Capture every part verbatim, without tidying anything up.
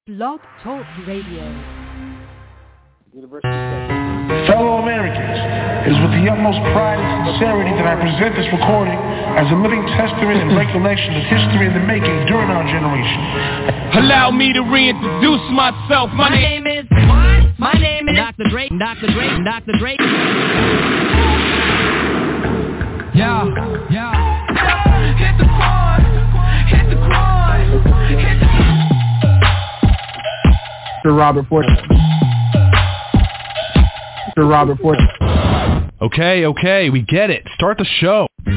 Blog Talk Radio. Fellow Americans, it is with the utmost pride and sincerity that I present this recording as a living testament and recollection of history in the making during our generation. Allow me to reintroduce myself. My, My name is what? My name is Doctor Dre. Doctor Dre. Doctor Dre. Yeah, yeah. Hit the quad. Hit the quad. Hit the. Mister Robert Ford. Mister Robert Ford. Okay, okay, we get it. Start the show. We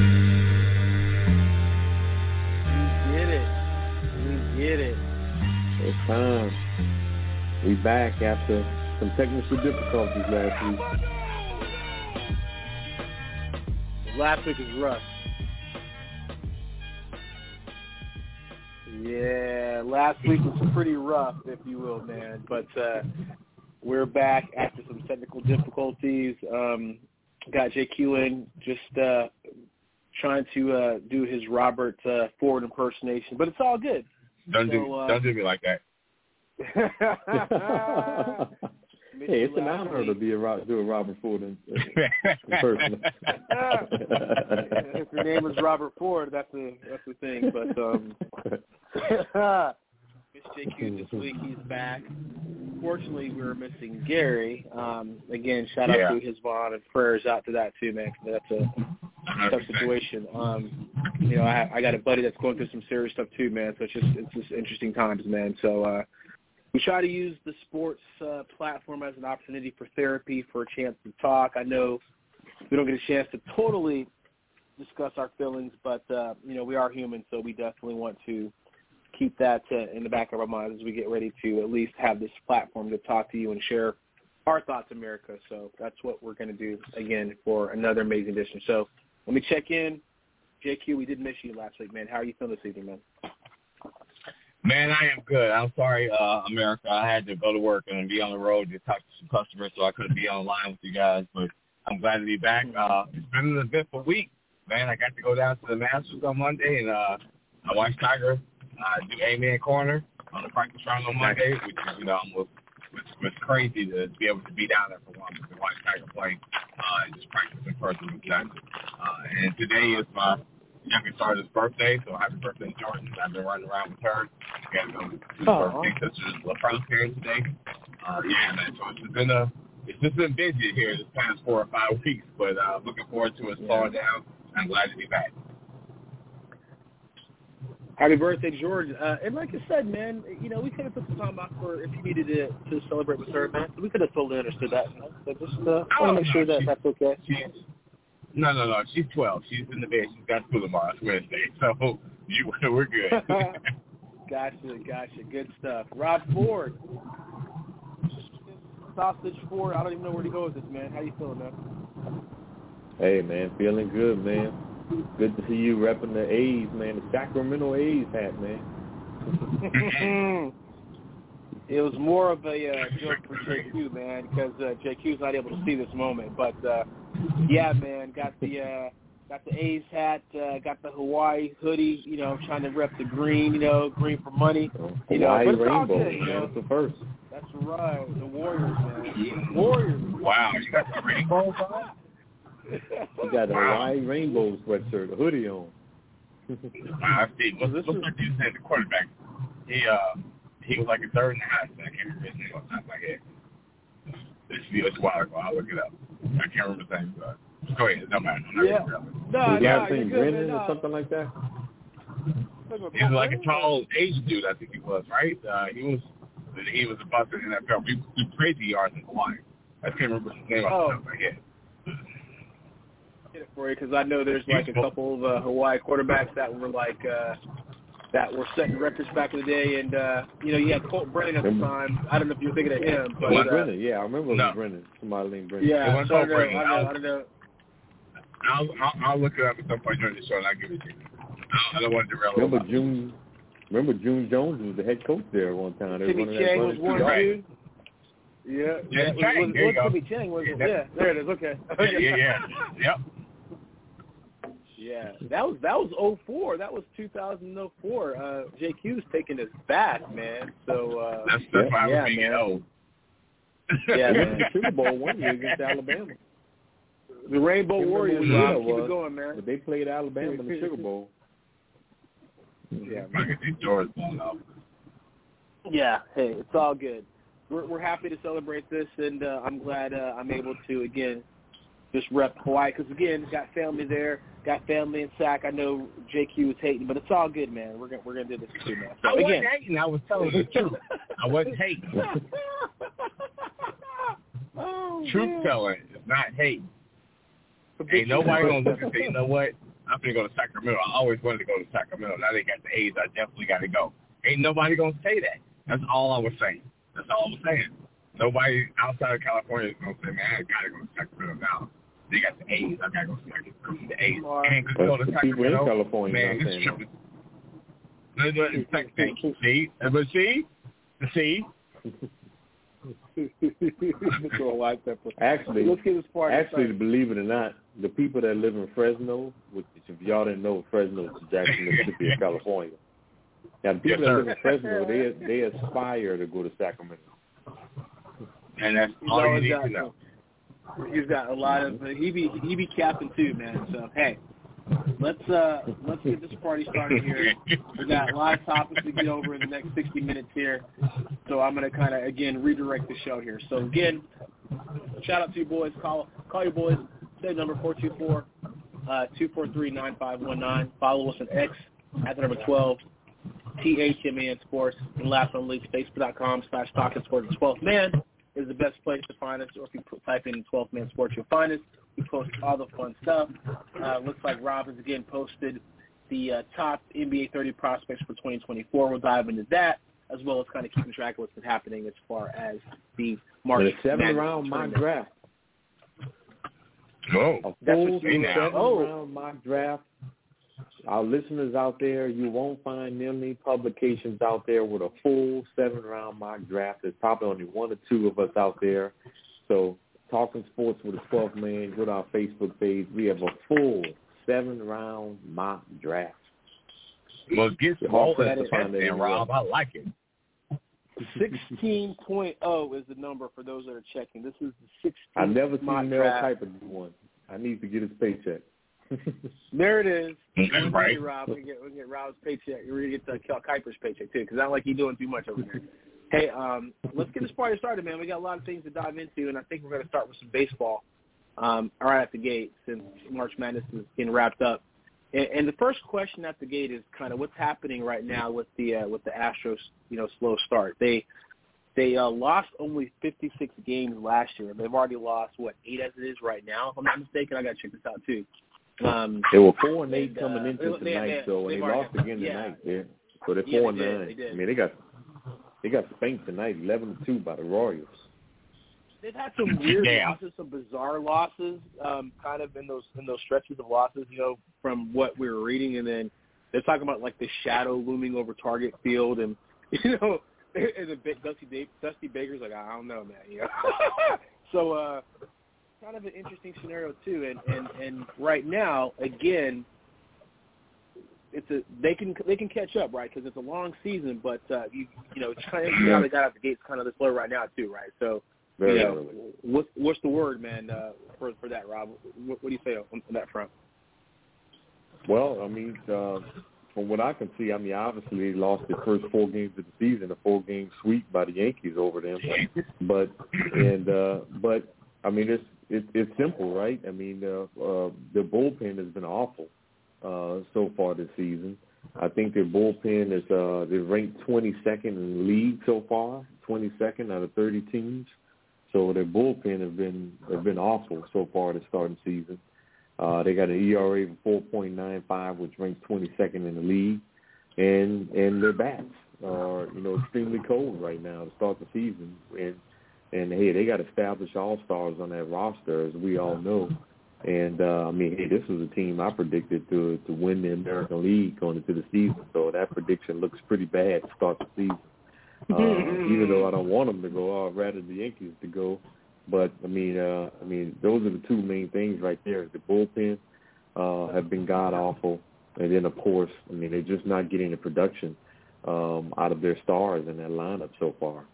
get it. We get it. It's time. We back after some technical difficulties last week. Last week was rough. Yeah, last week was pretty rough, if you will, man. But uh, we're back after some technical difficulties. Um, got J Q in, just uh, trying to uh, do his Robert uh, Ford impersonation, but it's all good. Don't so, do uh, don't do me like that. Hey, it's an honor to be a do a Robert Ford in, in person. If your name is Robert Ford, that's the that's the thing. But um, Miss J Q this week, he's back. Fortunately, we were missing Gary. Um, again, shout out yeah. to his Vaughn and prayers out to that too, man. That's a tough situation. Um, you know, I, I got a buddy that's going through some serious stuff too, man. So it's just it's just interesting times, man. So. Uh, We try to use the sports uh, platform as an opportunity for therapy, for a chance to talk. I know we don't get a chance to totally discuss our feelings, but, uh, you know, we are human, so we definitely want to keep that uh, in the back of our minds as we get ready to at least have this platform to talk to you and share our thoughts, America. So that's what we're going to do, again, for another amazing edition. So let me check in. J Q, we did miss you last week, man. How are you feeling this evening, man? Man, I am good. I'm sorry, uh, America. I had to go to work and be on the road to talk to some customers, so I couldn't be online with you guys. But I'm glad to be back. Uh, it's been an eventful week, man. I got to go down to the Masters on Monday, and uh, I watched Tiger uh, do A-Man Corner on the practice round on Monday, which is, you know, almost which was crazy to be able to be down there for once to watch Tiger play uh, and just practice in person with that. Uh, and today is my youngest daughter's birthday, so happy birthday, Jordan. I've been running around with her. We got to go to the Aww. birthday sister's LaFrance here today. Uh, yeah, man, so it's been a, it's just been busy here this past four or five weeks, but uh, looking forward to it slowing down. I'm glad to be back. Happy birthday, George. Uh, and like I said, man, you know, we could have put some time out for if you needed to, to celebrate with her, man. We could have totally understood that, you know. So just uh, I want to make sure that that's okay. She's, no, no, no. She's twelve. She's in the bed. She's got school tomorrow. It's Wednesday. So you, we're good. Gotcha, gotcha. Good stuff. Rob Ford. Sausage Ford. I don't even know where to go with this, man. How you feeling, man? Hey, man, feeling good, man. Good to see you repping the A's, man. The Sacramento A's hat, man. It was more of a uh, joke for J Q, man, because uh, J Q's not able to see this moment. But, uh, yeah, man, got the uh, got the A's hat, uh, got the Hawaii hoodie, you know, trying to rep the green, you know, green for money. You know, Hawaii but it's all rainbow, good, you know. That's the first. That's right. The Warriors, man. Warriors. Wow, you got the rainbows on? You got a Wow. Hawaii rainbow sweatshirt, a hoodie on. I see. Well, this looks like you said the quarterback. He uh he was like a third and a half. I can't remember his name off the top of my head. This is a while ago. I'll look it up. I can't remember the name. But go ahead. No matter. I'm not Yeah. gonna No, yeah, no, I think you're good, Brennan man, or no. something like that. He was like a tall Asian dude. I think he was right. Uh, he was he was a bust in the N F L. He was crazy yards in Hawaii. I can't remember his name off Oh. the top of my head. Get it for you because I know there's like a couple of uh, Hawaii quarterbacks that were like uh, that were setting records back in the day, and uh, you know you had Colt Brennan at the time. I don't know if you're thinking of him, but Oh, uh, Brennan, yeah, I remember it no. was Brennan. Somebody named Brennan. yeah, It wasn't so I Colt don't know, Brennan. I don't know, I don't know. I'll, I'll I'll look it up at some point during the show and I'll give it to you. I don't want to derail it. Remember June? Remember June Jones was the head coach there at one time. They Timmy running Chang that was running one through the- dude. Yeah, Yeah, yeah. Chang, Was, there you was go. Timmy Chang was it? Yeah, Yeah, there it is. Okay. Yeah, yeah, yeah. Yep. Yeah, that was that was oh four. That was two thousand four. Uh, J Q's taking us back, man. So uh, that's that's why yeah, I was thinking, man. oh. Yeah, They man. went to the Super Bowl one year against Alabama. The Rainbow Warriors, Rob, keep was, it going, man. But they played Alabama in the Sugar Bowl. Yeah, I can see George going off. Yeah, hey, it's all good. We're we're happy to celebrate this, and uh, I'm glad uh, I'm able to again just rep Hawaii because again, got family there, got family in Sac. I know J Q was hating, but it's all good, man. We're gonna we're gonna do this too, man. So, I wasn't again, hating. I was telling the truth. I wasn't hating. oh, Truth man. telling is not hate. Ain't nobody gonna look and say, you know what? I'm gonna go to Sacramento. I always wanted to go to Sacramento. Now they got the A's. I definitely got to go. Ain't nobody gonna say that. That's all I was saying. That's all I was saying. Nobody outside of California is gonna say, man, I gotta go to Sacramento now. They got the A's. I gotta go to Sacramento. The A's. And But go to the people in Sacramento. California Man, not it's saying tripping. Thank you. See, but see, see. Actually, let's get this party actually, started. believe it or not, the people that live in Fresno, which if y'all didn't know, Fresno is Jackson, Mississippi, and California. Now, the people Yes, that sir. live in Fresno, they they aspire to go to Sacramento. And that's He's all you always need got, to know. He's got a lot of. Uh, he be he be capping too, man. So hey, let's uh let's get this party started here. We got a lot of topics to get over in the next sixty minutes here. So I'm gonna kind of again redirect the show here. So again, shout out to you boys. Call call your boys. Same number four two four two four three nine five one nine. Follow us on X at the number twelve. T H M A N Sports and last on league facebook dot com slash talking sports. twelfth man is the best place to find us, or if you type in twelfth man sports, you'll find us. We post all the fun stuff. Uh, looks like Rob has again posted the uh, top N B A thirty prospects for twenty twenty-four. We'll dive into that, as well as kind of keeping track of what's been happening as far as the March The seven round mock tournament. draft. Oh, A That's full what you now. seven Oh. round mock draft. Our listeners out there, you won't find many publications out there with a full seven-round mock draft. There's probably only one or two of us out there. So Talking Sports with the twelfth man, go to our Facebook page. We have a full seven-round mock draft. well, get You're all hard-pressed that to find that there, anywhere. Rob. I like it. sixteen point oh is the number for those that are checking. This is the sixteenth I've never seen mock Mel draft. Kiper do one. I need to get his paycheck. There it is. Okay, right. Rob, we can get we can get Rob's paycheck. We're gonna get the Kel Kuiper's paycheck too, because I don't like you doing too much over there. Hey, um, let's get this party started, man. We got a lot of things to dive into, and I think we're gonna start with some baseball um, right at the gate, since March Madness is getting wrapped up. And, and the first question at the gate is kind of what's happening right now with the uh, with the Astros, you know, slow start. They they uh, lost only fifty-six games last year. They've already lost what eight as it is right now. If I'm not mistaken, I got to check this out too. Um, They were four and eight and, coming uh, into they- tonight, they- so they've and they already- lost again yeah. tonight. Yeah, so they're Yeah, four they and did, nine. they did. I mean, they got they got spanked tonight, eleven to two by the Royals. They've had some weird Yeah. losses, some bizarre losses, um, kind of in those in those stretches of losses, you know, from what we were reading, and then they're talking about like the shadow looming over Target Field, and you know, and the big Dusty Dave, Dusty Baker's like, I don't know, man, you know. so, uh, kind of an interesting scenario too, and and and right now, again, it's a they can they can catch up, right? Because it's a long season, but uh, you you know, it's kind of how they got out the gates, kind of this slow right now too, right? So. Very You know, early. what's what's the word, man, uh, for for that, Rob? What, what do you say on, on that front? Well, I mean, uh, from what I can see, I mean, obviously they lost their first four games of the season, a four-game sweep by the Yankees over them. But and uh, but I mean, it's it, it's simple, right? I mean, uh, uh, their bullpen has been awful uh, so far this season. I think their bullpen is uh, they're ranked twenty-second in the league so far, twenty-second out of thirty teams. So their bullpen have been have been awful so far this starting season. Uh, they got an E R A of four point nine five, which ranks twenty-second in the league, and and their bats are you know extremely cold right now to start the season. And and hey, they got established all stars on that roster, as we all know. And uh, I mean, hey, this was a team I predicted to to win the American League going into the season. So that prediction looks pretty bad to start the season. Uh, even though I don't want them to go, I'd rather the Yankees to go. But I mean, uh, I mean, those are the two main things right there: the bullpen uh, have been god-awful. And then, of course, I mean, they're just not getting the production um, out of their stars in that lineup so far.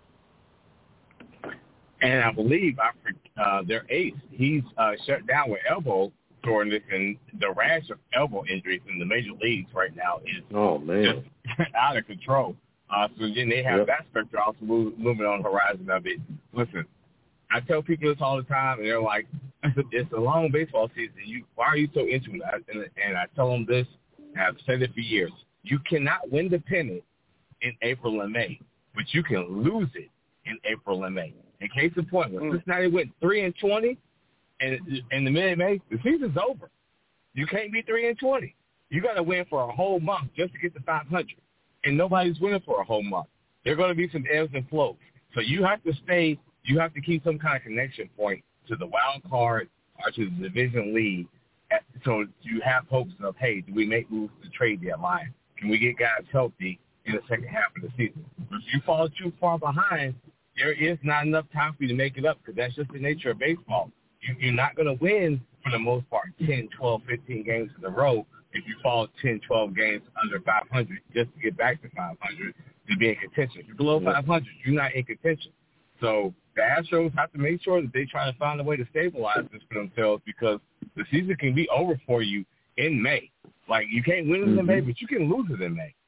And I believe uh, their ace, he's uh, shut down with elbow soreness, and the rash of elbow injuries in the major leagues right now is oh, man. just out of control. Uh, so then they have yep. that specter also move, moving on the horizon of it. Listen, I tell people this all the time, and they're like, it's a long baseball season. You, why are you so into it? And, and I tell them this, and I've said it for years. You cannot win the pennant in April and May, but you can lose it in April and May. In case in point, when mm. Cincinnati went three and twenty, and in the mid May, the season's over. You can't be three and twenty. You got to win for a whole month just to get to five hundred, and nobody's winning for a whole month. There are going to be some ebbs and flows, so you have to stay. You have to keep some kind of connection point to the wild card or to the division lead, so you have hopes of, hey, do we make moves to trade deadline? Can we get guys healthy in the second half of the season? If you fall too far behind, there is not enough time for you to make it up because that's just the nature of baseball. You, you're not going to win, for the most part, ten, twelve, fifteen games in a row if you fall ten, twelve games under five hundred just to get back to five hundred to be in contention. If you're below five hundred, you're not in contention. So the Astros have to make sure that they try to find a way to stabilize this for themselves because the season can be over for you in May. Like, you can't win it mm-hmm. in May, but you can lose it in May.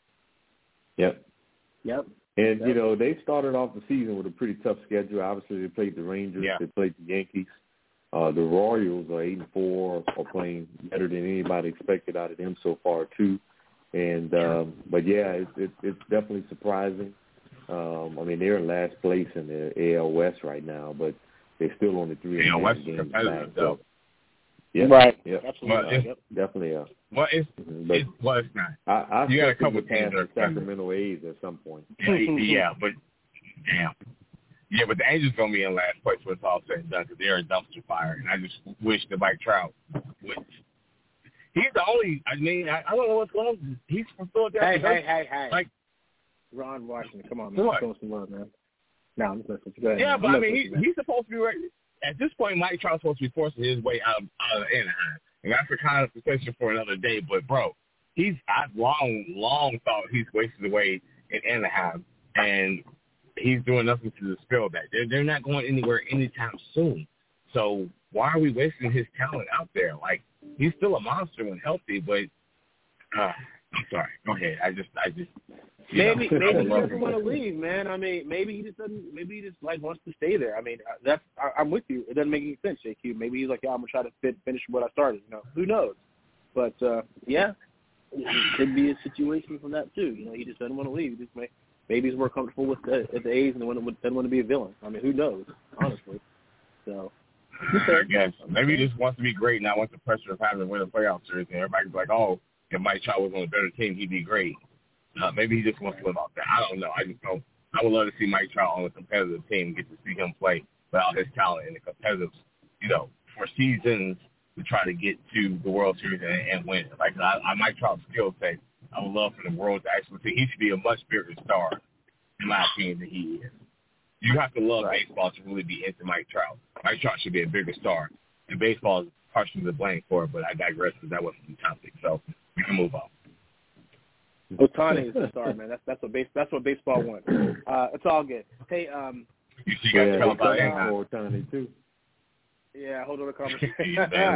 Yep. Yep. And, you know, they started off the season with a pretty tough schedule. Obviously, they played the Rangers. Yeah. They played the Yankees. Uh, the Royals are eight and four, are playing better than anybody expected out of them so far, too. And, um, but, yeah, it's, it's, it's definitely surprising. Um, I mean, they're in last place in the A L West right now, but they're still only three and a half games back. So, yeah, right. Yep. Absolutely. Uh, Right. yep. Definitely. Uh, well, it's, mm-hmm. but it's, well, it's not. I, I you got a couple of teams the Sacramento A's at some point. Yeah, yeah, but damn. Yeah, but the Angels going to be in last place when it's all said and done because they're a dumpster fire. And I just wish that Mike Trout would. He's the only, I mean, I, I don't know what's going on. He's from Philadelphia. Hey, hey, hey, hey. Like, Ron Washington, come on, man. What? Show some love, man. No, I'm just listening. Go ahead. Yeah, man. but I'm I mean, listening, he, he's supposed to be ready. At this point, Mike Trout's supposed to be forcing his way out of, out of Anaheim. And that's a conversation for another day. But, bro, he's I've long, long thought he's wasted away in Anaheim. And he's doing nothing to dispel that. They're, they're not going anywhere anytime soon. So why are we wasting his talent out there? Like, he's still a monster when healthy, but uh, I'm sorry. Go ahead. I just, I just. Maybe, know, maybe he doesn't want to leave, man. I mean, maybe he just doesn't. Maybe he just like wants to stay there. I mean, that's. I, I'm with you. It doesn't make any sense, J Q. Maybe he's like, yeah, I'm gonna try to fit, finish what I started. You know, who knows? But uh, yeah, it could be a situation from that too. You know, he just doesn't want to leave. He just may, maybe he's more comfortable with the, at the A's and doesn't want to be a villain. I mean, who knows? Honestly, so. I guess maybe he just wants to be great, and I want the pressure of having to win a playoff series. And everybody's like, "Oh, if Mike Trout was on a better team, he'd be great." Uh, maybe he just wants to live off that. I don't know. I just don't. I would love to see Mike Trout on a competitive team, and get to see him play without his talent in the competitive, you know, for seasons to try to get to the World Series and, and win. Like I, I Mike Trout's skill set, I would love for the world to actually see. He should be a much bigger star, in my opinion, than he is. You have to love right. baseball to really be into Mike Trout. Mike Trout should be a bigger star, and baseball is partially to blame for it, but I digress because that wasn't the topic, so we can move on. Ohtani is the star, man. That's that's what base that's what baseball wants. Uh, it's all good. Hey, um, you see, you got to tell about Ohtani too. Yeah, hold on a conversation. yeah.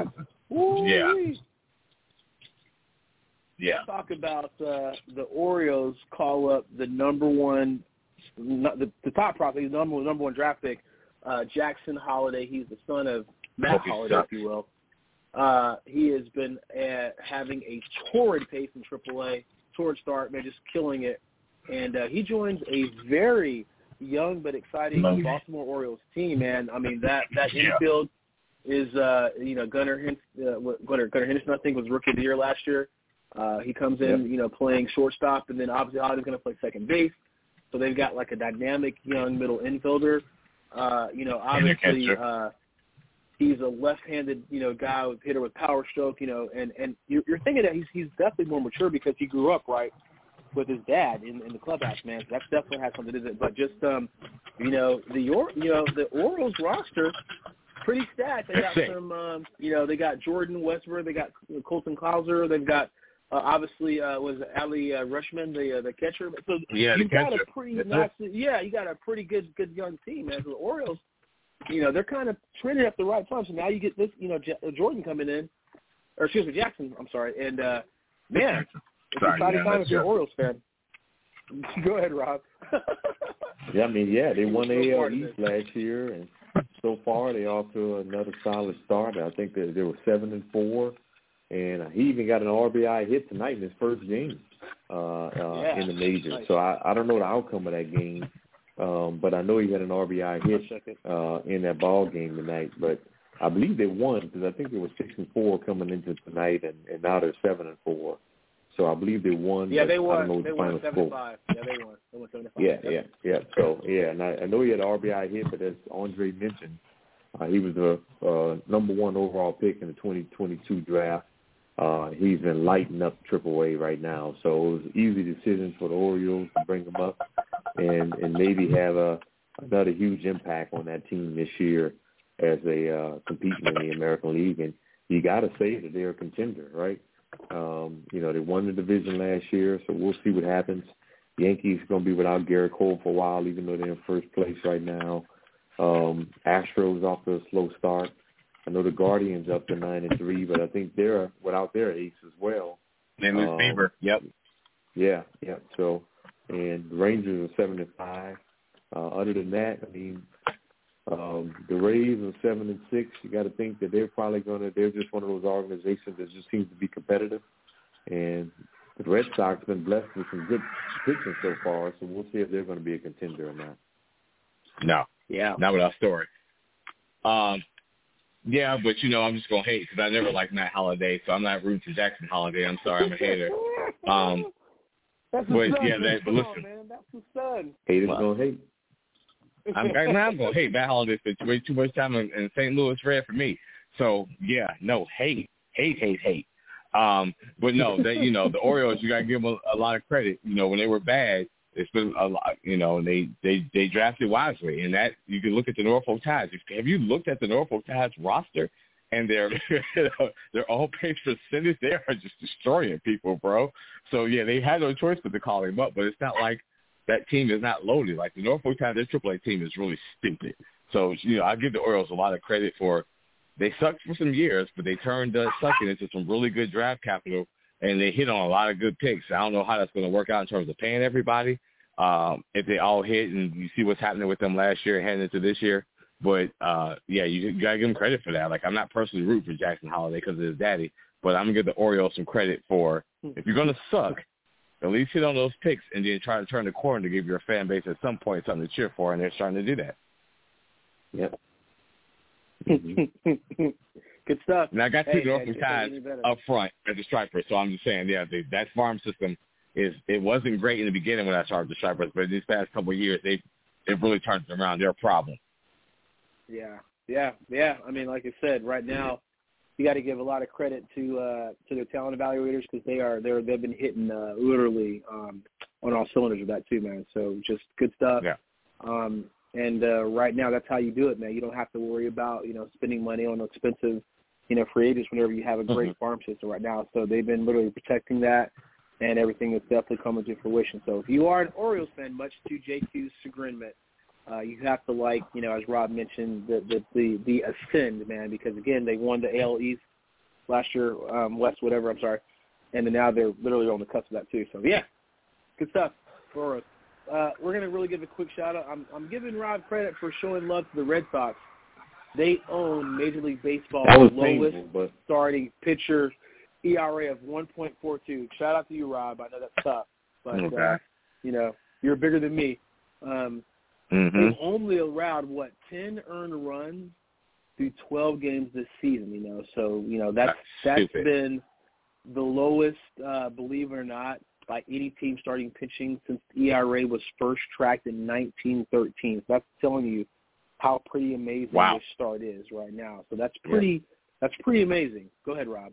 Yeah. Let's talk about uh, the Orioles call up the number one, the, the top prospect, the number number one draft pick, uh, Jackson Holliday. He's the son of Matt Holliday, if you will. Uh, he has been uh, having a torrid pace in triple A. Torrid start, man, just killing it. And uh, he joins a very young but exciting Baltimore Orioles team, man. I mean, that, that yeah. infield is, uh, you know, Gunnar, Hen- uh, Gunnar, Gunnar Henderson, I think, was Rookie of the Year last year. Uh, he comes in, yep. you know, playing shortstop, and then obviously Holliday's going to play second base. So they've got, like, a dynamic young middle infielder. Uh, you know, obviously uh, he's a left-handed, you know, guy with hitter with power stroke, you know, and, and you're, you're thinking that he's he's definitely more mature because he grew up, right, with his dad in, in the clubhouse, man. So that's definitely has something to do with it. But just, um, you know, the or, you know the Orioles roster pretty stacked. They got some, um, you know, they got Jordan Westbrook, they got Colton Clouser, they've got uh, obviously uh, was Ali uh, Rushman, the uh, the catcher. So yeah, you got catcher. a pretty nice, yeah, you got a pretty good good young team, man. So the Orioles, you know, they're kind of trending at the right time. So now you get this, you know, J- Jordan coming in, or excuse me, Jackson. I'm sorry, and uh, man, it's sorry, exciting yeah, time if you're an true. Orioles fan. Go ahead, Rob. Yeah, I mean, yeah, they won the A L part of East it. last year, and so far they off to another solid start. I think they, they were seven and four, and he even got an R B I hit tonight in his first game uh, uh, Yeah, in the majors. nice. So I, I don't know the outcome of that game, um, but I know he had an R B I hit uh, in that ball game tonight. But I believe they won because I think they were six and four coming into tonight, and, and now they're seven and four. So I believe they won. Yeah, they won. I don't know won. what They the won final seven to score. five. Yeah, they won. They won seven to five. Yeah, yeah, yeah. So yeah, and I, I know he had an R B I hit, but as Andre mentioned, uh, he was the uh, number one overall pick in the twenty twenty-two draft. Uh, he's been lighting up Triple A right now, so it was an easy decision for the Orioles to bring him up and and maybe have a another huge impact on that team this year as they uh, competing in the American League. And you got to say that they're a contender, right? Um, you know, they won the division last year, so we'll see what happens. Yankees are going to be without Garrett Cole for a while, even though they're in first place right now. Um, Astros off to a slow start. I know the Guardians up to nine and three, but I think they're without their ace as well. Name is um, Bieber. Yep. Yeah, yeah. So, and the Rangers are seven and five. Uh, other than that, I mean, um, the Rays are seven and six. You got to think that they're probably going to. They're just one of those organizations that just seems to be competitive. And the Red Sox have been blessed with some good pitching so far, so we'll see if they're going to be a contender or not. No. Yeah. Not with our story. Um, yeah, but, you know, I'm just going to hate because I never liked Matt Holliday, so I'm not rooting for Jackson Holliday. I'm sorry. I'm a hater. Um, That's the but, son, yeah, man. that, but Come listen. on, man. That's the son. Haters Well, going to hate. I'm, I'm going to hate Matt Holliday for way too much time in, in Saint Louis Red for me. So, yeah, no, hate, hate, hate, hate. Um, but, no, they, you know, the Orioles, you got to give them a, a lot of credit. You know, when they were bad, it's been a lot, you know, and they, they, they drafted wisely. And that, you can look at the Norfolk Tides. Have you looked at the Norfolk Tides roster and their their all-base percentage? They are just destroying people, bro. So, yeah, they had no choice but to call him up, but it's not like that team is not loaded. Like the Norfolk Tides, their triple A team is really stupid. So, you know, I give the Orioles a lot of credit for they sucked for some years, but they turned uh, sucking into some really good draft capital, and they hit on a lot of good picks. I don't know how that's going to work out in terms of paying everybody. Um, if they all hit and you see what's happening with them last year heading into this year. But, uh, yeah, you, you got to give them credit for that. Like, I'm not personally rooting for Jackson Holliday because of his daddy, but I'm going to give the Orioles some credit for if you're going to suck, at least hit on those picks and then try to turn the corner to give your fan base at some point something to cheer for, and they're starting to do that. Yep. Good stuff. And I got two hey, Norfolk Tides up front as a striper, so I'm just saying, yeah, they, that farm system is it wasn't great in the beginning when I started the stripers, but these past couple of years they they've really turned it around. They're a problem. Yeah, yeah, yeah. I mean, like I said, right now you got to give a lot of credit to uh, to their talent evaluators because they are they're they've been hitting uh, literally um, on all cylinders with that too, man. So just good stuff. Yeah. Um, and uh, right now, that's how you do it, man. You don't have to worry about you know spending money on expensive you know free agents whenever you have a great mm-hmm. farm system right now. So they've been literally protecting that, and everything is definitely coming to fruition. So if you are an Orioles fan, much to J Q's chagrinment, Uh, you have to like, you know, as Rob mentioned, the the the, the ascend, man, because again they won the A L East last year, um, West, whatever. I'm sorry, and then now they're literally on the cusp of that too. So yeah, good stuff for us. Uh, we're gonna really give a quick shout out. I'm I'm giving Rob credit for showing love to the Red Sox. They own Major League Baseball's lowest painful, but... starting pitcher E R A of one point four two. Shout out to you, Rob. I know that's tough, but okay. uh, you know you're bigger than me. Um, Mm-hmm. They've only allowed, what, ten earned runs through twelve games this season, you know. So, you know, that's that's, that's been the lowest, uh, believe it or not, by any team starting pitching since E R A was first tracked in nineteen thirteen. So that's telling you how pretty amazing wow. this start is right now. So that's pretty yeah. that's pretty amazing. Go ahead, Rob.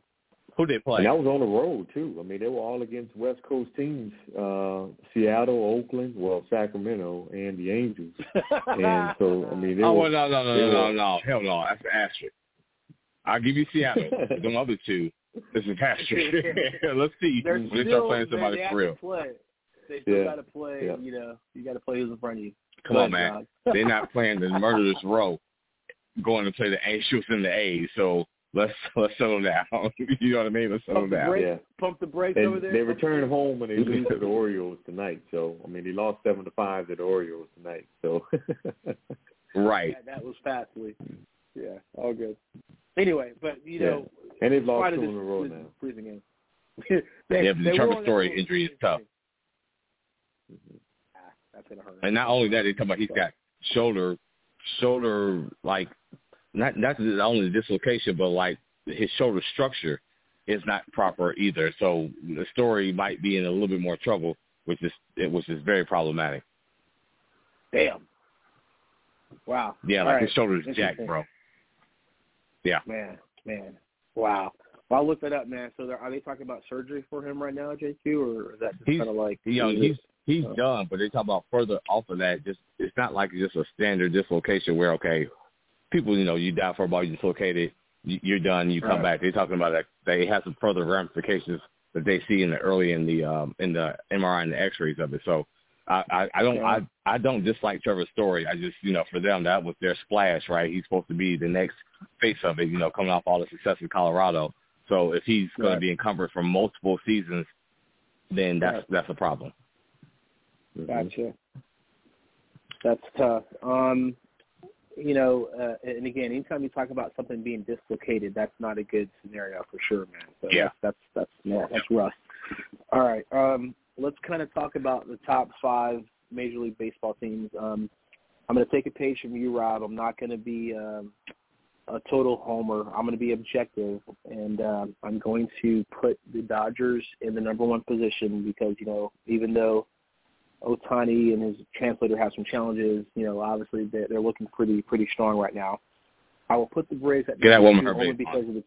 Who they play? And that was on the road, too. I mean, they were all against West Coast teams, uh, Seattle, Oakland, well, Sacramento, and the Angels. And so, I mean, they oh, were... no, no, no, no, were, no, no. Hell no. That's an asterisk. I'll give you Seattle. Them other two, this is asterisk. Let's see They're when they still, start playing somebody they for real. Play. They still yeah. got to play, yeah. you know, you got to play who's in front of you. Come on, man. They're not playing the murderous row going to play the Angels and the A's, so let's let's settle down. You know what I mean? Let's settle Pump the down. brakes, Yeah. Pump the brakes and over there. They return home and they lose to the Orioles tonight. So, I mean, they lost seven to five to the Orioles tonight. So, right. Yeah, that was fastly. Yeah, all good. Anyway, but, you know. Yeah. And they've lost two in a row freezing, now. Freezing in. they, yeah, but the Trevor Story injury is tough. Mm-hmm. Ah, that's going to hurt. And not only that, they talk about he's got shoulder, shoulder, like, not not only dislocation, but, like, his shoulder structure is not proper either. So the Story might be in a little bit more trouble, which is which is very problematic. Damn. Wow. Yeah, All like right. his shoulder's jacked, bro. Yeah. Man, man. Wow. Well, I'll look that up, man. So are they talking about surgery for him right now, J Q, or is that just kind of like you know, he's he's uh, done, but they talk about further off of that. Just it's not like just a standard dislocation where okay, people you know you die for a ball, you dislocated, you, you're done, you come right. back. They're talking about that they have some further ramifications that they see in the early in the um, in the M R I and the X-rays of it. So I, I, I don't I, I don't dislike Trevor Story. I just you know for them that was their splash, right? He's supposed to be the next face of it, you know, coming off all the success in Colorado. So if he's going right. to be encumbered for multiple seasons, then that's right. that's a problem. Gotcha. That's tough. Um, you know, uh, and again, anytime you talk about something being dislocated, that's not a good scenario for sure, man. So yeah, that's that's that's, yeah, that's rough. All right, um, let's kind of talk about the top five Major League Baseball teams. Um, I'm going to take a page from you, Rob. I'm not going to be um, a total homer. I'm going to be objective, and um, I'm going to put the Dodgers in the number one position because, you know, even though Ohtani and his translator have some challenges, you know, obviously they're, they're looking pretty pretty strong right now. I will put the Braves at Get that woman her only base because of the.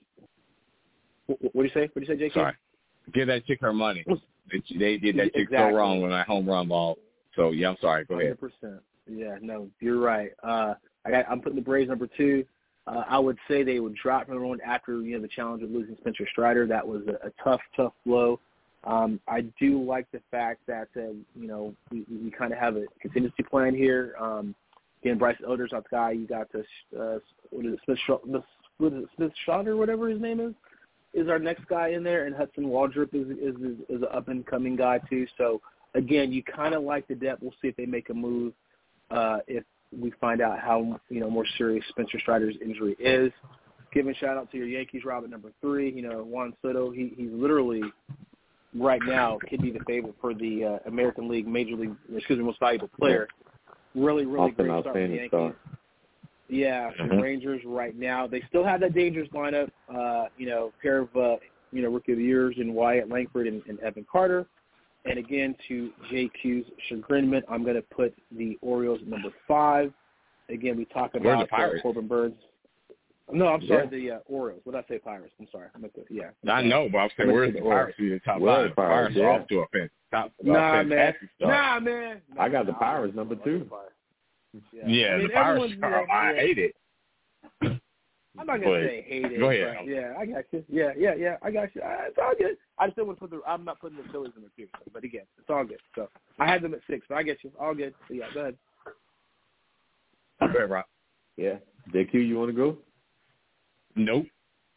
What do you say? What do you say, J K? Sorry. Give that chick her money. They, they did that chick exactly. so wrong on that home run ball. So, yeah, I'm sorry. Go ahead. one hundred percent. Yeah, no, you're right. Uh, I got, I'm putting the Braves number two. Uh, I would say they would drop number one after, you know, the challenge of losing Spencer Strider. That was a, a tough, tough blow. Um, I do like the fact that, uh, you know, we, we kind of have a contingency plan here. Um, again, Bryce Elder's not the guy. You got this, uh, what is it, Smith, what is it, Smith Shot or whatever his name is, is our next guy in there. And Hudson Waldrop is, is, is, is an up-and-coming guy too. So, again, you kind of like the depth. We'll see if they make a move uh, if we find out how, you know, more serious Spencer Strider's injury is. Giving a shout-out to your Yankees, Rob, at number three. You know, Juan Soto, he, he's literally – right now could be the favorite for the uh, American League Major League, excuse me, most valuable player. Really, really great start for the Yankees. Star. Yeah, mm-hmm. the Rangers right now. They still have that dangerous lineup, uh, you know, pair of, uh, you know, Rookie of the Years in Wyatt Langford and, and Evan Carter. And again, to J Q's chagrinment, I'm going to put the Orioles at number five. Again, we talk about uh, Corbin Burns. No, I'm sorry, yeah. the uh, Orioles. What did I say, Pirates? I'm sorry. I'm the, yeah. I know, but I'm saying, where's the Pirates in the top five? The Pirates yeah. are off to a fan, top, nah, man. Stuff. Nah, man. Nah, I got the nah, Pirates number two. Yeah, yeah I mean, the Pirates, are, I yeah. hate it. I'm not going to say hate it. Go ahead. But yeah, I got you. Yeah, yeah, yeah, I got you. Uh, it's all good. I still want to put the – I'm not putting the Phillies in the two. But again, it's all good. So I had them at six, but I get you. All good. So, yeah, go ahead. Go ahead, Rob. Yeah. J Q, you want to go? Nope.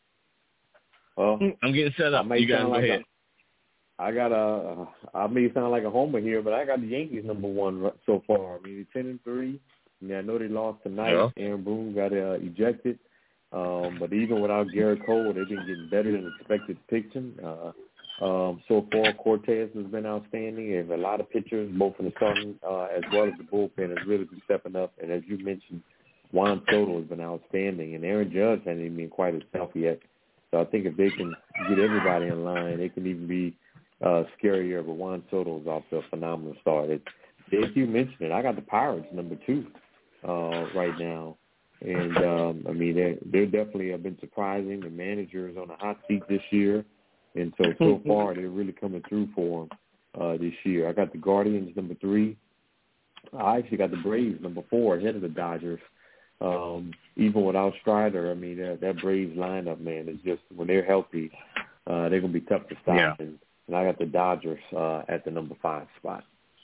Well, I'm getting set up. You guys go like ahead. A, I got a. I may sound like a homer here, but I got the Yankees number one so far. I mean, ten and three. I mean, I know they lost tonight. Yeah. Aaron Boone got uh, ejected, um, but even without Garrett Cole, they've been getting better than expected pitching. Uh, um, so far, Cortez has been outstanding, and a lot of pitchers, both in the starting uh, as well as the bullpen, has really been stepping up. And as you mentioned, Juan Soto has been outstanding, and Aaron Judge hasn't even been quite himself yet. So I think if they can get everybody in line, they can even be uh, scarier. But Juan Soto is off to a phenomenal start. It, if you mentioned it, I got the Pirates number two uh, right now. And, um, I mean, they they definitely have been surprising. The manager is on a hot seat this year. And so, so far, they're really coming through for them uh, this year. I got the Guardians number three. I actually got the Braves number four ahead of the Dodgers. Um, even without Strider, I mean, that, that Braves lineup, man, is just, when they're healthy, uh, they're going to be tough to stop. Yeah. And, and I got the Dodgers uh, at the number five spot.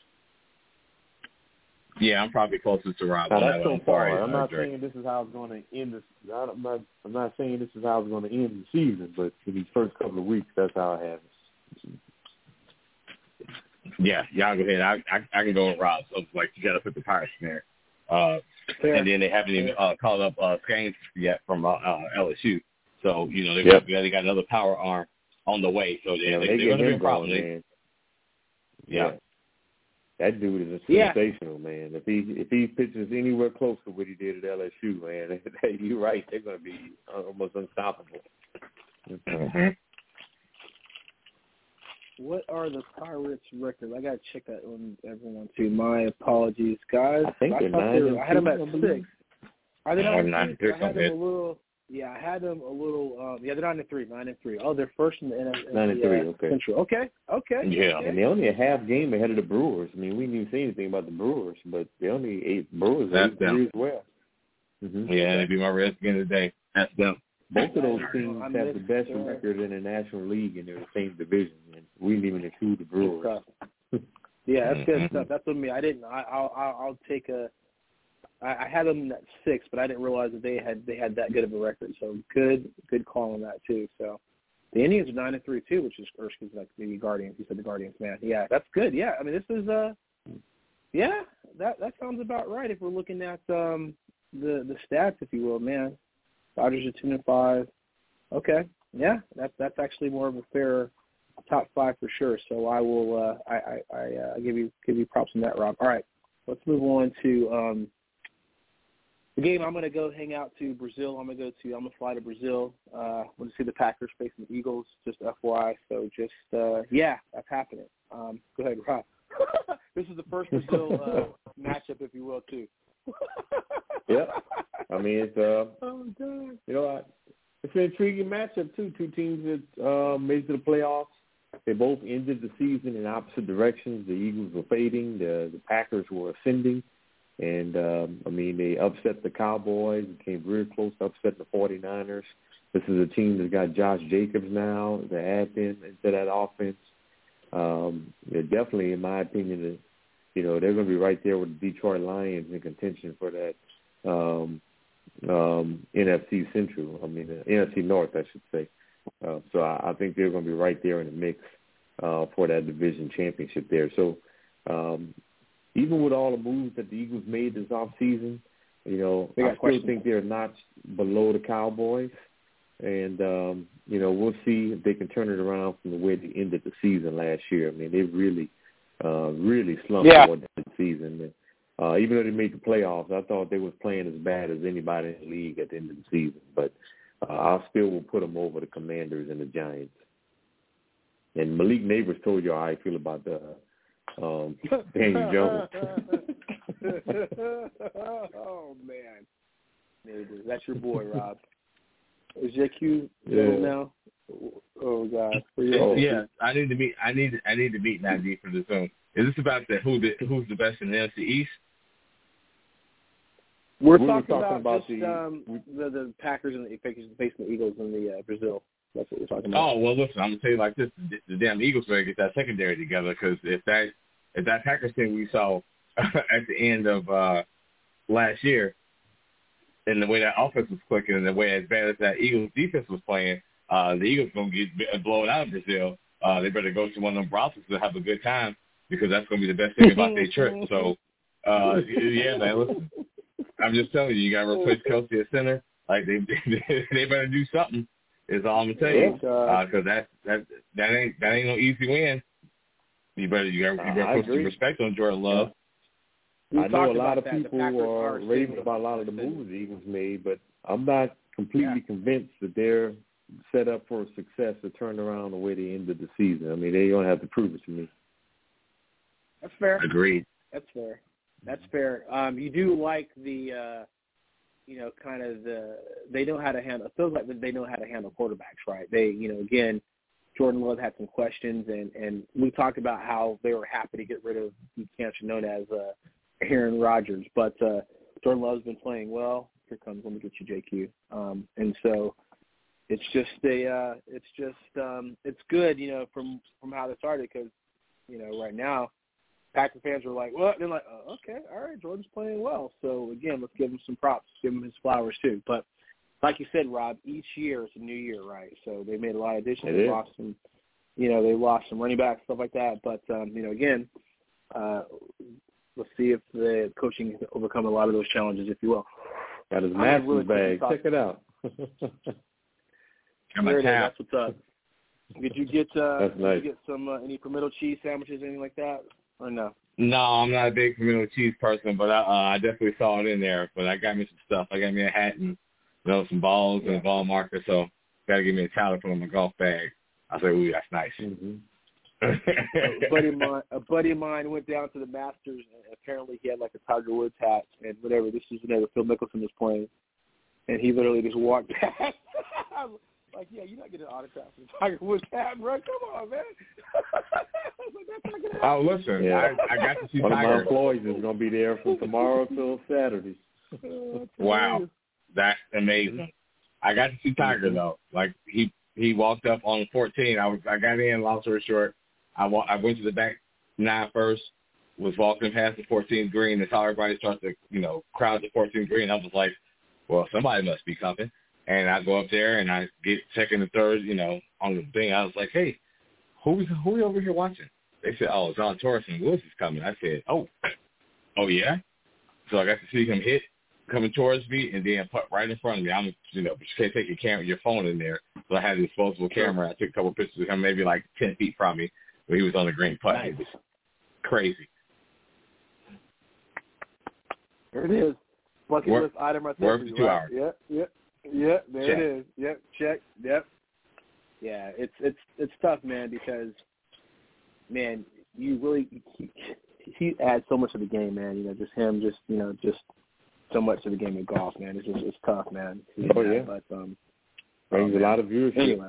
Yeah, I'm probably closest to Rob. Now, on that's that so one. far. Sorry, I'm uh, not Drake. saying this is how it's going to end. This, I'm not. I'm not saying this is how it's going to end the season. But for these first couple of weeks, that's how I have it. Yeah, y'all go ahead. I I, I can go with Rob. So it's like you got to put the Pirates in there. Uh, and then they haven't even uh, called up uh, Skanes yet from uh, uh, L S U. So you know they Yep. got, they got another power arm on the way. So they, Yeah, they, they they're going get to be a him problem. going, They- man. yeah. That dude is Yeah. sensational, man. If he if he pitches anywhere close to what he did at L S U, man, you're right. They're going to be almost unstoppable. Mm-hmm. What are the Pirates' records? I gotta check that on everyone too. My apologies, guys. I think they're thought nine they were, and I had them two, at I believe. six. Are they I have nine nine and and three? three, I had them okay. a little. Yeah, I had them a little. Um, yeah, they're nine and three. Nine and three. Oh, they're first in the, in the Nine and three, uh, okay. Central. Okay, okay. Yeah. okay. And they're only a half game ahead of the Brewers. I mean, we didn't even say anything about the Brewers, but they only eight Brewers That's eight them. three as well. Mm-hmm. Yeah, they be my Reds again today. That's them. Both of those teams I have the missed, best uh, record in the National League, and they're the same division. And we didn't even include the Brewers. Good stuff. Yeah, that's good Mhm. stuff. That's what me. I didn't. I, I'll. I'll I'll take a. I, I had them at six, but I didn't realize that they had they had that good of a record. So good, good call on that too. So the Indians are nine and three too, which is or excuse me, like the Guardians. You said the Guardians, man. Yeah, that's good. Yeah, I mean this is uh, yeah, that that sounds about right if we're looking at um the the stats, if you will, man. Dodgers are two and five. Okay, yeah, that's that's actually more of a fair top five for sure. So I will uh, I I, I uh, give you give you props on that, Rob. All right, let's move on to um, the game. I'm going to go hang out to Brazil. I'm going to go to I'm going to fly to Brazil. Uh, I'm going to see the Packers facing the Eagles. Just F Y I. So just uh, yeah, that's happening. Um, go ahead, Rob. This is the first Brazil uh, matchup, if you will, too. Yep. I mean, it's uh, oh God. you know, I, it's an intriguing matchup too. Two teams that uh, made it to the playoffs. They both ended the season in opposite directions. The Eagles were fading. The the Packers were ascending. And, um, I mean, they upset the Cowboys. It came real close to upsetting the 49ers. This is a team that's got Josh Jacobs now to add in into that offense. Um, they're definitely, in my opinion, you know, they're going to be right there with the Detroit Lions in contention for that um, um, N F C Central. I mean, uh, N F C North, I should say. Uh, so I, I think they're going to be right there in the mix uh, for that division championship there. So um, even with all the moves that the Eagles made this offseason, you know, I still questions. think they're a notch below the Cowboys. And, um, you know, we'll see if they can turn it around from the way they ended the season last year. I mean, they really, uh, really slumped Yeah. toward the season. Uh, even though they made the playoffs, I thought they was playing as bad as anybody in the league at the end of the season. But uh, I still will put them over the Commanders and the Giants. And Malik Neighbors told you how I feel about the um, Daniel Jones. Oh, man. Neighbors. That's your boy, Rob. Is J Q Yeah. now? Oh God! Oh. Yeah, I need to meet. I need. I need to meet Najee from the Zoom. Is this about the who? The, who's the best in the N F C East? We're We were talking, talking about, about just the- um, the the Packers and the facing the Eagles in the uh, Brazil. That's what we're talking about. Oh well, listen. I'm gonna tell you like this: the, the damn Eagles better get that secondary together because if that if that Packers team we saw at the end of uh, last year, and the way that offense was clicking, and the way as bad as that Eagles defense was playing, uh, the Eagles gonna get blown out of Brazil. Uh, they better go to one of them brothels to have a good time because that's gonna be the best thing about their trip. So, uh, yeah, man. Listen, I'm just telling you, you gotta replace Kelsey at center. Like they they better do something. Is all I'm gonna tell you, because uh, that that that ain't that ain't no easy win. You better you gotta, you better Uh, I put some agree. respect on Jordan Love. We I know talked a lot about of that. The people Packers are are raving ascending. about a lot of the Ascending. moves the Eagles made, but I'm not completely Yeah. convinced that they're set up for success to turn around the way they ended the season. I mean, they don't have to prove it to me. That's fair. Agreed. That's fair. That's fair. Um, you do like the uh, you know, kind of the they know how to handle. It feels like they know how to handle quarterbacks, right? They, you know, again, Jordan Love had some questions, and and we talked about how they were happy to get rid of the cancer known as uh, Aaron Rodgers, but uh, Jordan Love's been playing well. Here comes, let me get you J Q, um, and so. It's just a, uh, it's just, um, it's good, you know, from, from how they started because, you know, right now, Packer fans are like, well, they're like, oh, okay, all right, Jordan's playing well. So, again, let's give him some props, give him his flowers too. But like you said, Rob, each year is a new year, right? So they made a lot of additions. They lost some, you know, they lost some running backs, stuff like that. But, um, you know, again, uh, let's see if the coaching can overcome a lot of those challenges, if you will. Got his master's really bag. Check it out. There it is. That's what's up. Did you get uh, That's nice. Did you get some uh, any pimento cheese sandwiches, anything like that, or no? No, I'm not a big pimento cheese person, but I, uh, I definitely saw it in there. But I got me some stuff. I got me a hat and you know some balls yeah. and a ball marker. So got to give me a towel to put on my golf bag. I said, "Ooh, that's nice." Mm-hmm. a buddy of mine, a buddy of mine went down to the Masters, and apparently he had like a Tiger Woods hat and whatever. This is whenever Phil Mickelson was playing, and he literally just walked past. Like, yeah, you're not getting an autograph from Tiger Woods hat, bro. Come on, man. like, oh, listen, yeah. I, I got to see One Tiger. One of my employees is going to be there from tomorrow till Saturday. Oh, wow, that's amazing. I got to see Tiger, though. Like, he he walked up on fourteen. I was I got in, long story short. I, wa- I went to the back nine first, was walking past the fourteenth green. That's how everybody starts to, you know, crowd the fourteenth green. I was like, well, somebody must be coming. And I go up there and I get second and third, you know, on the thing. I was like, hey, who's who are you over here watching? They said, oh, John Torres and Willis is coming. I said, oh, oh yeah. So I got to see him hit coming towards me and then put right in front of me. I'm, you know, but you can't take your camera, your phone in there. So I had a disposable camera. I took a couple of pictures of him, maybe like ten feet from me, when he was on the green putt. Nice. It was crazy. There it is. Bucket Work, list item right there. Work for two right? hours. Yep, yep. Yeah, there check. it is. Yep, check. Yep. Yeah, it's it's it's tough, man, because man, you really he, he adds so much to the game, man. You know, just him, just you know, just so much to the game of golf, man. It's just it's tough, man. Oh yeah, but um, brings oh, a lot of viewership. Anyway.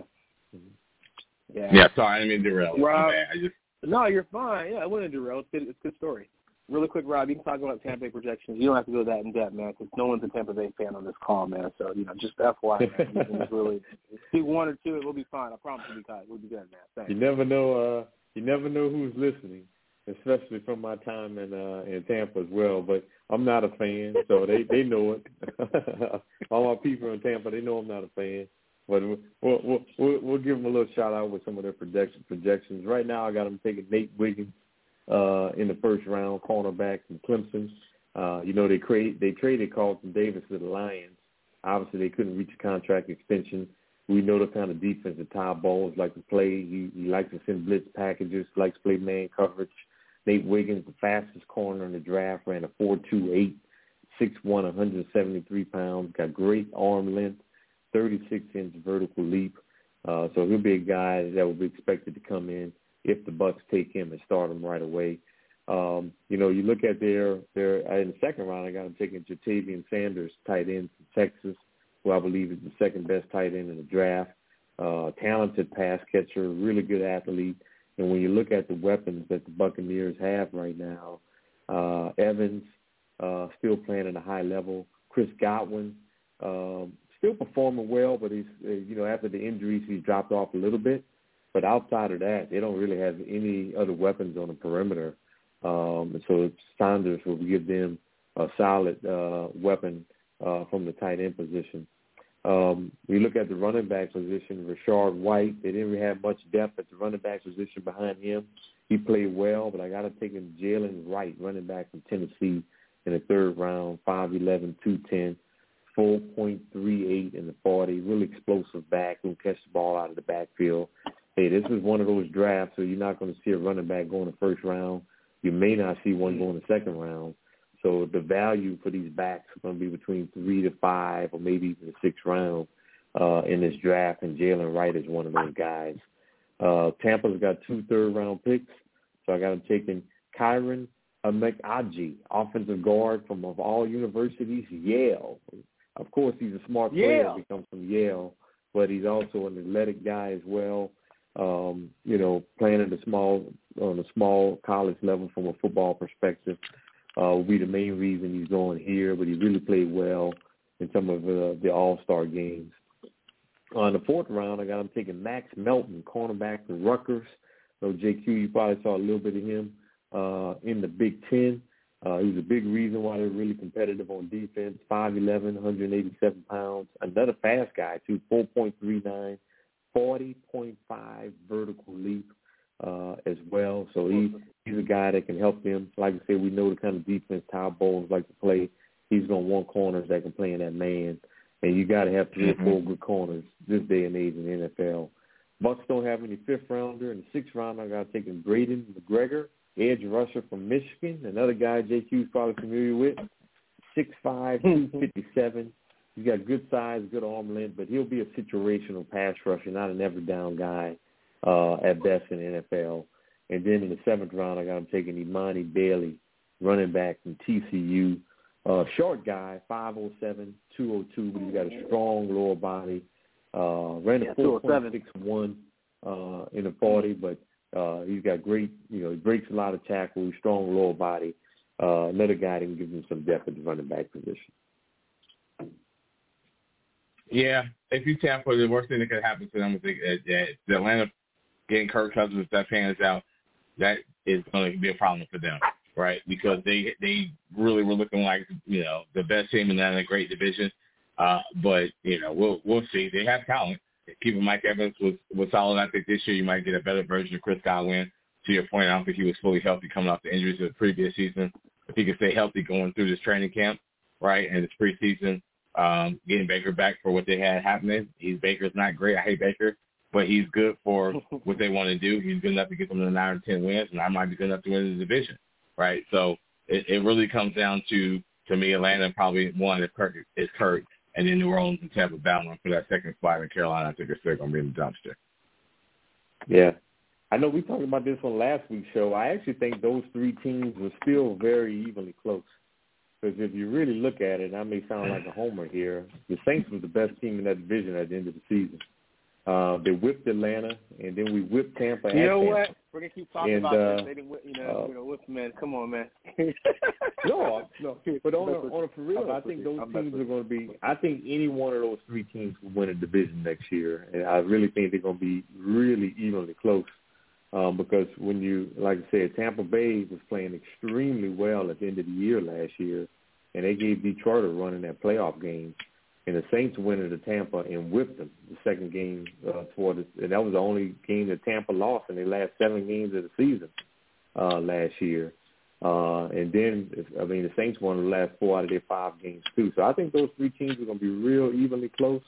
Yeah. Yeah. Sorry, I didn't mean to derail. Rob, I just no, you're fine. Yeah, I wouldn't derail. It's good. It's a good story. Really quick, Rob, you can talk about Tampa Bay projections. You don't have to go that in depth, man, because no one's a Tampa Bay fan on this call, man. So, you know, just F Y I, man. You can just really see one or two, it will be fine. I promise we'll be good. We'll be good, man. Thanks. You never know. Uh, you never know who's listening, especially from my time in uh, in Tampa as well. But I'm not a fan, so they, they know it. All my people in Tampa, they know I'm not a fan. But we'll we'll, we'll, we'll give them a little shout out with some of their projection, projections. Right now, I got them taking Nate Wiggins. Uh, in the first round, cornerback from Clemson. Uh, you know, they create, they traded Carlton Davis to the Lions. Obviously, they couldn't reach a contract extension. We know the kind of defense that Ty Bowles like to play. He, he likes to send blitz packages, likes to play man coverage. Nate Wiggins, the fastest corner in the draft, ran a four two eight, six one, one hundred seventy-three pounds, got great arm length, thirty-six inch vertical leap. Uh, so he'll be a guy that will be expected to come in if the Bucs take him and start him right away. Um, you know, you look at their, their in the second round, I got them taking Jatavian Sanders, tight end from Texas, who I believe is the second best tight end in the draft. Uh, talented pass catcher, really good athlete. And when you look at the weapons that the Buccaneers have right now, uh, Evans uh, still playing at a high level. Chris Godwin um, still performing well, but he's, uh, you know, after the injuries, he's dropped off a little bit. But outside of that, they don't really have any other weapons on the perimeter. Um, and so Sanders will give them a solid uh, weapon uh, from the tight end position. Um, we look at the running back position, Rashard White. They didn't really have much depth at the running back position behind him. He played well, but I got to take him Jalen Wright, running back from Tennessee, in the third round, five eleven, two ten, four point three eight in the forty, really explosive back, who can catch the ball out of the backfield. Hey, this is one of those drafts, so you're not going to see a running back go in the first round. You may not see one go in the second round. So the value for these backs is going to be between three to five or maybe even the sixth round uh, in this draft, and Jalen Wright is one of those guys. Uh, Tampa's got two third-round picks, so I got them taking Kyron Amek-Aji, offensive guard from, of all universities, Yale. Of course, he's a smart player. Yeah. He comes from Yale, but he's also an athletic guy as well. Um, you know, playing at a small on a small college level from a football perspective uh, will be the main reason he's going here. But he really played well in some of uh, the All-Star games. On the fourth round, I got him taking Max Melton, cornerback from Rutgers. So J Q, you probably saw a little bit of him uh, in the Big Ten. Uh, he's a big reason why they're really competitive on defense. five eleven, one hundred eighty-seven pounds. Another fast guy, too, four point three nine, forty point five vertical leap uh, as well. So he, he's a guy that can help them. Like I said, we know the kind of defense Todd Bowles like to play. He's going to want corners that can play in that man. And you got to have three mm-hmm. or four good corners this day and age in the N F L. Bucks don't have any fifth rounder. In the sixth round, I got taking Braden McGregor, edge rusher from Michigan, another guy J Q's probably familiar with, six five, two fifty-seven. He's got good size, good arm length, but he'll be a situational pass rusher, not an every down guy uh, at best in the N F L. And then in the seventh round, I got him taking Imani Bailey, running back from T C U. Uh, short guy, five oh seven, two oh two, but he's got a strong lower body. Uh, ran a four point six one uh, in the forty, but uh, he's got great, you know, he breaks a lot of tackles, strong lower body. Uh, another guy that can give him some depth at the running back position. Yeah, if you Tampa, the worst thing that could happen to them is that the Atlanta getting Kirk Cousins, if that pans out, that is going to be a problem for them. Right, because they they really were looking like, you know, the best team in that great division. Uh, but, you know, we'll we'll see. They have talent. Keeping Mike Evans was, was solid. I think this year you might get a better version of Chris Godwin. To your point, I don't think he was fully healthy coming off the injuries of the previous season. If he could stay healthy going through this training camp, right, and this preseason, um, getting Baker back for what they had happening. He's Baker's not great. I hate Baker. But he's good for what they want to do. He's good enough to get them to nine or ten wins, and I might be good enough to win the division. Right, so it, it really comes down to, to me, Atlanta probably one is Kirk, is Kirk, and then New Orleans and Tampa battling for that second spot. In Carolina, I think it's still going to be in the dumpster. Yeah, I know we talked about this on last week's show. I actually think those three teams were still very evenly close. Because if you really look at it, and I may sound like a homer here, the Saints was the best team in that division at the end of the season. Uh, they whipped Atlanta, and then we whipped Tampa. You know Tampa. what? We're gonna keep talking and, about uh, this. They didn't, whip, you know, uh, you know, whip, man. Come on, man. no, no. But on, a, on a for real, I think those teams are going to be. I think any one of those three teams will win a division next year, and I really think they're going to be really evenly close. Um, because when you, like I said, Tampa Bay was playing extremely well at the end of the year last year, and they gave Detroit a run in that playoff game. And the Saints went into Tampa and whipped them the second game uh, for the, and that was the only game that Tampa lost in their last seven games of the season uh, last year. Uh, and then, I mean, the Saints won the last four out of their five games too. So I think those three teams are going to be real evenly close.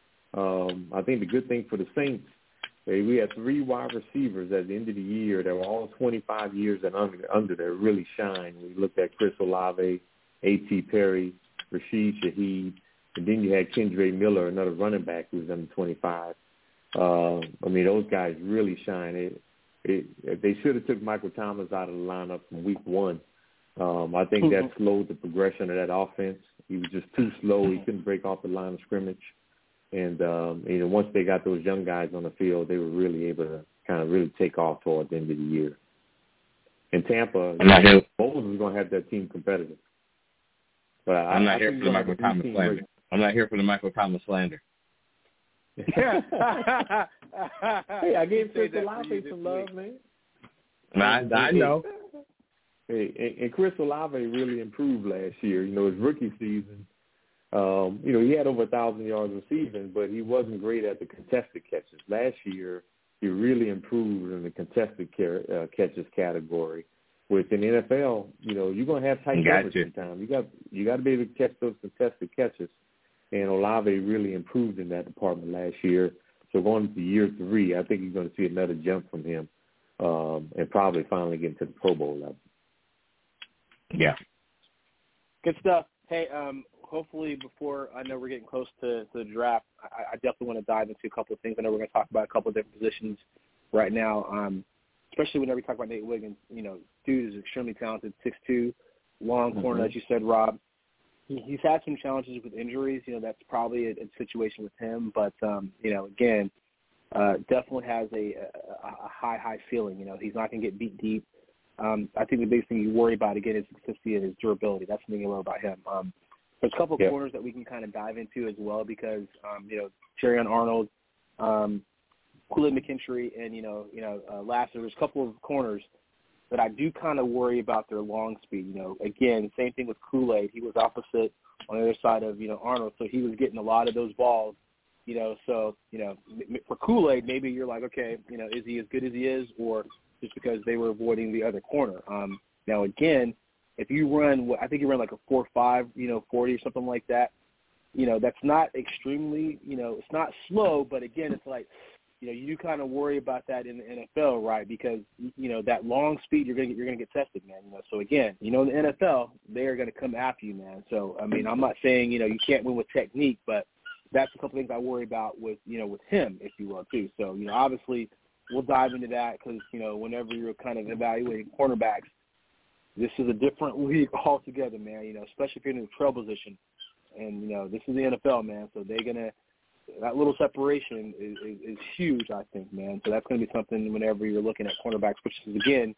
Um, I think the good thing for the Saints, they, we had three wide receivers at the end of the year that were all twenty-five years and under, under that really shine. We looked at Chris Olave, A T. Perry, Rashid Shaheed. And then you had Kendre Miller, another running back who was under twenty-five. Uh, I mean, those guys really shine. It, it, they should have took Michael Thomas out of the lineup from week one. Um, I think that slowed the progression of that offense. He was just too slow. He couldn't break off the line of scrimmage. And, um, you know, once they got those young guys on the field, they were really able to kind of really take off towards the end of the year. And Tampa, Bowles was going to have that team competitive. But I, I'm not I here for the Michael Thomas slander. Right. I'm not here for the Michael Thomas slander. Hey, I gave Chris Olave some love, man. I, I know. Hey, and, and Chris Olave really improved last year. You know, his rookie season, um, you know, he had over a thousand yards receiving, but he wasn't great at the contested catches. Last year, he really improved in the contested car- uh, catches category. Which in the N F L, you know, you're gonna have tight coverage sometimes. You got you got to be able to catch those contested catches, and Olave really improved in that department last year. So going into year three, I think you're going to see another jump from him, um, and probably finally get to the Pro Bowl level. Yeah, good stuff. Hey, um, hopefully before I know we're getting close to, to the draft, I, I definitely want to dive into a couple of things. I know we're going to talk about a couple of different positions right now. Um, Especially whenever we talk about Nate Wiggins, you know, dude is extremely talented, six two, long corner, mm-hmm. as you said, Rob. he, he's had some challenges with injuries. You know, that's probably a, a situation with him. But, um, you know, again, uh, definitely has a, a, a high, high ceiling. You know, he's not going to get beat deep. Um, I think the biggest thing you worry about, again, is consistency and his durability. That's the thing you learn about him. Um, there's a couple of yeah. corners that we can kind of dive into as well because, um, you know, Terrion Arnold, um, Kool-Aid McKinstry, and, you know, you know, uh, Lassiter, there's a couple of corners that I do kind of worry about their long speed. You know, again, same thing with Kool-Aid. He was opposite on the other side of, you know, Arnold, so he was getting a lot of those balls, you know. So, you know, for Kool-Aid, maybe you're like, okay, you know, is he as good as he is, or just because they were avoiding the other corner. Um, now, again, if you run, I think you ran like a four five, you know, forty or something like that, you know, that's not extremely, you know, it's not slow, but again, it's like, you know, you do kind of worry about that in the N F L, right? Because, you know, that long speed, you're gonna get, you're gonna get tested, man. You know, so again, you know, in the N F L, they are gonna come after you, man. So, I mean, I'm not saying, you know, you can't win with technique, but that's a couple things I worry about with, you know, with him, if you will, too. So, you know, obviously, we'll dive into that because, you know, whenever you're kind of evaluating cornerbacks, this is a different league altogether, man. You know, especially if you're in the trail position, and you know, this is the N F L, man. So they're gonna. That little separation is, is, is huge, I think, man. So that's going to be something whenever you're looking at cornerbacks, which is, again,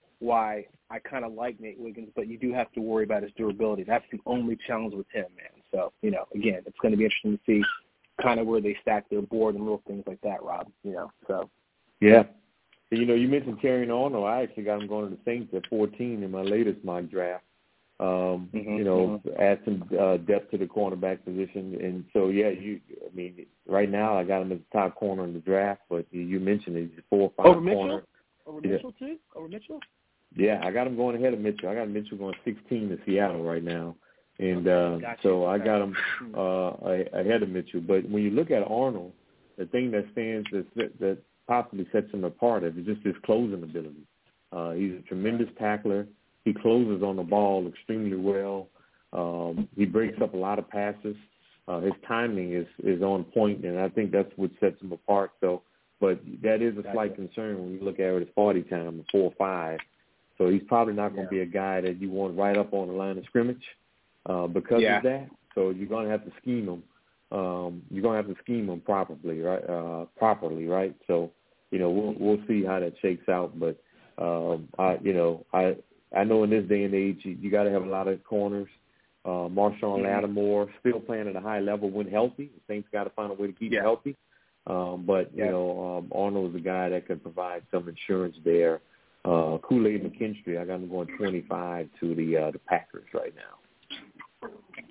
why I kind of like Nate Wiggins, but you do have to worry about his durability. That's the only challenge with him, man. So, you know, again, it's going to be interesting to see kind of where they stack their board and little things like that, Rob, you know. So. Yeah. You know, you mentioned Terrion Arnold. I actually got him going to the Saints at fourteen in my latest mock draft. Um, mm-hmm, you know, mm-hmm. add some uh, depth to the cornerback position. And so, yeah, you. I mean, right now I got him as the top corner in the draft, but you, you mentioned he's a four or five Over corner. Mitchell? Over yeah. Mitchell, too? Over Mitchell? Yeah, I got him going ahead of Mitchell. I got Mitchell going sixteen to Seattle right now. And uh, gotcha. so I got him uh, ahead of Mitchell. But when you look at Arnold, the thing that stands that, that possibly sets him apart is just his closing ability. Uh, he's a tremendous tackler. He closes on the ball extremely well. Um, he breaks up a lot of passes. Uh, his timing is, is on point, and I think that's what sets him apart. So, but that is a slight concern when you look at his forty time, a four or five. So he's probably not going to yeah. be a guy that you want right up on the line of scrimmage uh, because yeah. of that. So you're going to have to scheme him. Um, you're going to have to scheme him properly, right? Uh, properly, right? So, you know, we'll we'll see how that shakes out. But um, I, you know, I. I know in this day and age, you, you got to have a lot of corners. Uh, Marshawn mm-hmm. Lattimore still playing at a high level when healthy. The Saints got to find a way to keep yeah. him healthy. Um, but, yeah. you know, um, Arnold is a guy that can provide some insurance there. Uh, Kool-Aid McKinstry, I got him going twenty-five to the uh, the Packers right now.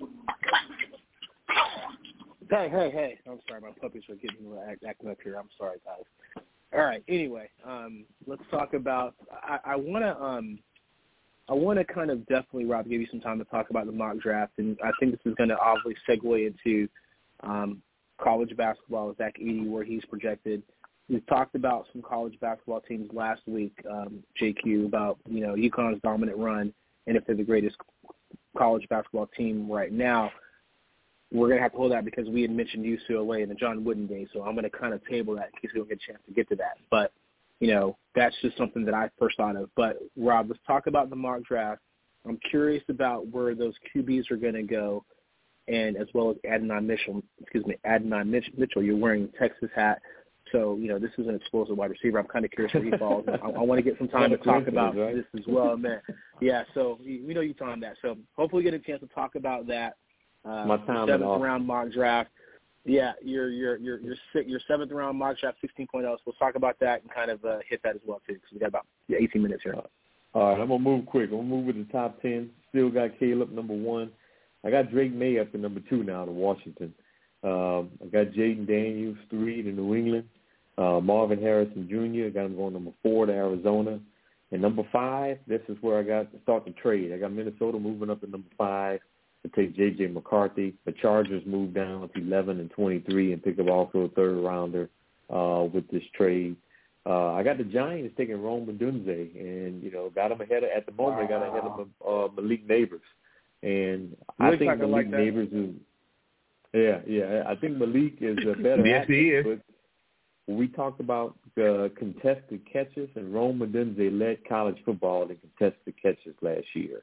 Hey, hey, hey. I'm sorry. My puppies are getting act, acting up here. I'm sorry, guys. All right. Anyway, um, let's talk about I, I want to um, – I want to kind of definitely, Rob, give you some time to talk about the mock draft, and I think this is going to obviously segue into um, college basketball, Zach Edey, where he's projected. We've talked about some college basketball teams last week, um, J Q, about, you know, UConn's dominant run, and if they're the greatest college basketball team right now. We're going to have to hold that because we had mentioned U C L A in the John Wooden days, so I'm going to kind of table that in case we don't get a chance to get to that. But you know, that's just something that I first thought of. But, Rob, let's talk about the mock draft. I'm curious about where those Q Bs are going to go, and as well as Adonai Mitchell. Excuse me, Adonai Mitchell. You're wearing a Texas hat. So, you know, this is an explosive wide receiver. I'm kind of curious where he falls. I, I want to get some time to talk about right? this as well, man. Yeah, so we know you time that. So hopefully we get a chance to talk about that. Uh, My time seventh round mock draft. Yeah, your your your your your seventh round mock draft sixteen point oh. So we'll talk about that and kind of uh, hit that as well too, because we got about eighteen minutes here. All right, I'm gonna move quick. I'm gonna move with the top ten. Still got Caleb number one. I got Drake May up to number two now to Washington. Um, I got Jaden Daniels three to New England. Uh, Marvin Harrison Junior I got him going number four to Arizona. And number five, this is where I got to start the trade. I got Minnesota moving up to number five to take J J McCarthy. The Chargers moved down to eleven and twenty-three and pick up also a third rounder uh, with this trade. Uh, I got the Giants taking Rome Odunze, and you know got them ahead of, at the moment. Wow. I got ahead of uh, Malik Neighbors, and I think Malik like Neighbors is yeah yeah. I think Malik is a better yes, athlete, he is. But we talked about uh, contested catches, and Rome Odunze led college football in contested catches last year.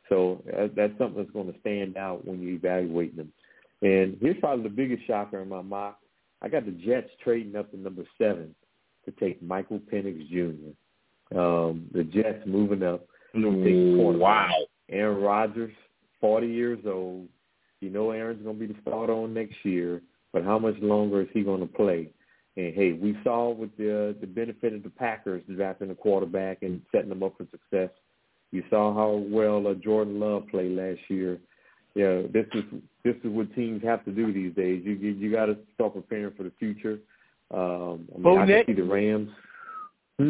So uh, that's something that's going to stand out when you evaluate them. And here's probably the biggest shocker in my mock. I got the Jets trading up to number seven to take Michael Penix Junior Um, the Jets moving up to take quarterback. Wow. Aaron Rodgers, forty years old. You know Aaron's going to be the starter on next year, but how much longer is he going to play? And, hey, we saw with the the benefit of the Packers drafting a quarterback and setting them up for success. You saw how well uh, Jordan Love played last year. Yeah, this is this is what teams have to do these days. You you, you got to start preparing for the future. Um, I mean, Bo I Nick. can see the Rams. Hmm.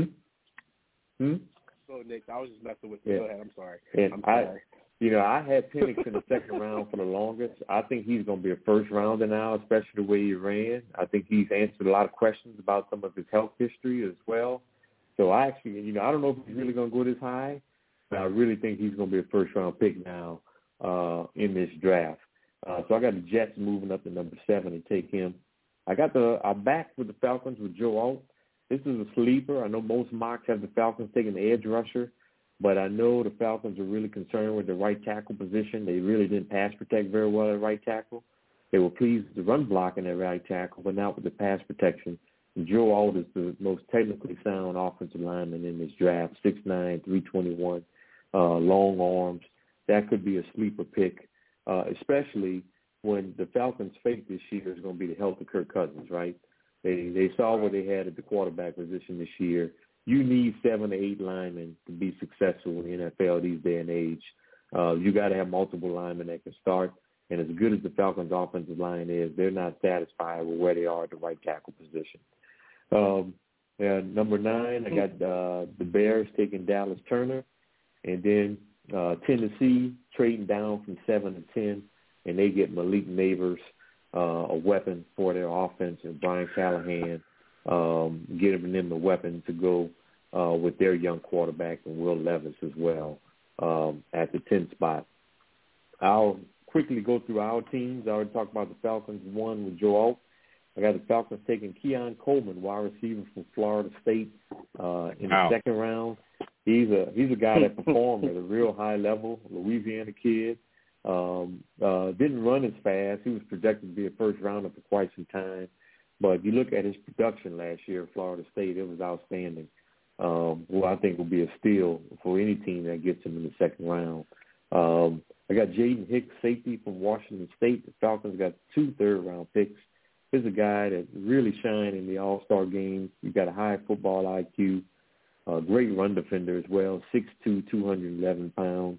Hmm. Oh, Nick, I was just messing with you. Yeah. Go ahead. I'm sorry. And I'm I, sorry. you know, I had Penix in the second round for the longest. I think he's going to be a first rounder now, especially the way he ran. I think he's answered a lot of questions about some of his health history as well. So I actually, you know, I don't know if he's really going to go this high, but I really think he's going to be a first round pick now uh, in this draft. Uh, so I got the Jets moving up to number seven and take him. I got the I back with the Falcons with Joe Alt. This is a sleeper. I know most mocks have the Falcons taking the edge rusher, but I know the Falcons are really concerned with the right tackle position. They really didn't pass protect very well at right tackle. They were pleased with the run blocking at right tackle, but not with the pass protection. And Joe Alt is the most technically sound offensive lineman in this draft, six nine, three twenty-one, uh, long arms. That could be a sleeper pick, uh, especially when the Falcons' fate this year is going to be the health of Kirk Cousins, right? They they saw what they had at the quarterback position this year. You need seven to eight linemen to be successful in the N F L these day and age. Uh, you got to have multiple linemen that can start. And as good as the Falcons' offensive line is, they're not satisfied with where they are at the right tackle position. Um, and number nine, I got uh, the Bears taking Dallas Turner. And then uh, Tennessee trading down from seven to ten, and they get Malik Neighbors, uh, a weapon for their offense, and Brian Callahan, um, giving them the weapon to go uh, with their young quarterback and Will Levis as well um, at the tenth spot. I'll quickly go through our teams. I already talked about the Falcons, one with Joe Alt. I got the Falcons taking Keon Coleman, wide receiver from Florida State, uh, in the wow. second round. He's a he's a guy that performed at a real high level, Louisiana kid. Um, uh, didn't run as fast. He was projected to be a first rounder for quite some time. But you look at his production last year at Florida State, it was outstanding. Um, well, I think will be a steal for any team that gets him in the second round. Um, I got Jaden Hicks, safety from Washington State. The Falcons got two third-round picks. He's a guy that really shined in the All-Star game. He's got a high football I Q, a great run defender as well, six two, two hundred eleven pounds.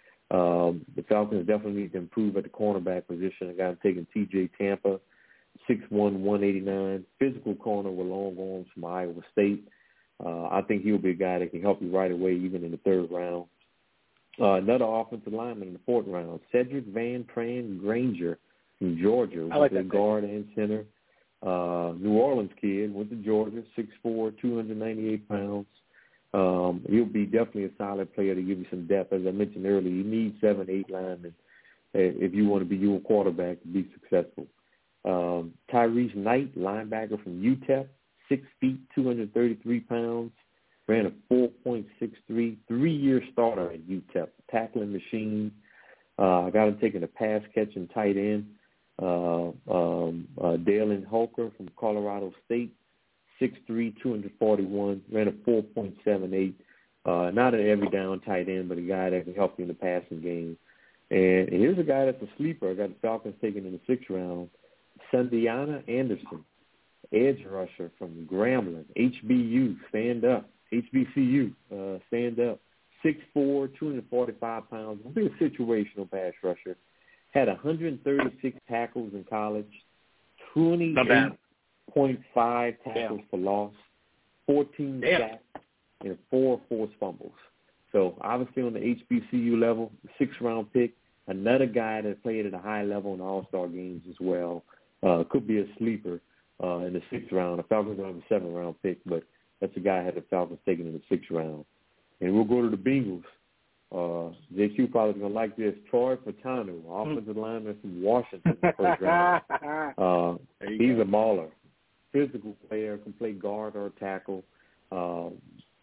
Um, the Falcons definitely need to improve at the cornerback position. I got him taking T J Tampa, six one, one eighty-nine, physical corner with long arms from Iowa State. Uh, I think he'll be a guy that can help you right away, even in the third round. Uh, another offensive lineman in the fourth round, Cedric Van Pran Granger from Georgia, I like with a that guard and center. Uh, New Orleans kid, went to Georgia, six four, two hundred ninety-eight pounds. Um, he'll be definitely a solid player to give you some depth. As I mentioned earlier, you need seven, eight linemen if you want to be your quarterback to be successful. Um, Tyrese Knight, linebacker from U T E P, six feet, two hundred thirty-three pounds, ran a four point six three, three-year starter at U T E P, tackling machine. Uh, I got him taking a pass-catching tight end. Uh, um, uh, Dalen Holker from Colorado State, six three, two hundred forty-one, ran a four point seven eight. Uh, not an every-down tight end, but a guy that can help you in the passing game. And here's a guy that's a sleeper. I got the Falcons taking in the sixth round, Sandiana Anderson, edge rusher from Grambling, H B U, stand up, H B C U, uh, stand up, six four, two hundred forty-five pounds, a big situational pass rusher, had one hundred thirty-six tackles in college, twenty-eight point five tackles Damn. for loss, fourteen Damn. sacks, and four forced fumbles. So obviously on the H B C U level, six-round pick, another guy that played at a high level in All-Star games as well. Uh, could be a sleeper uh, in the sixth round. The Falcons don't have a seven-round pick, but that's a guy that had the Falcons taken in the sixth round. And we'll go to the Bengals. Uh, J Q probably going to like this. Troy Patanu, offensive lineman from Washington, first round. Uh, he's go. a mauler. Physical player, can play guard or tackle. Uh,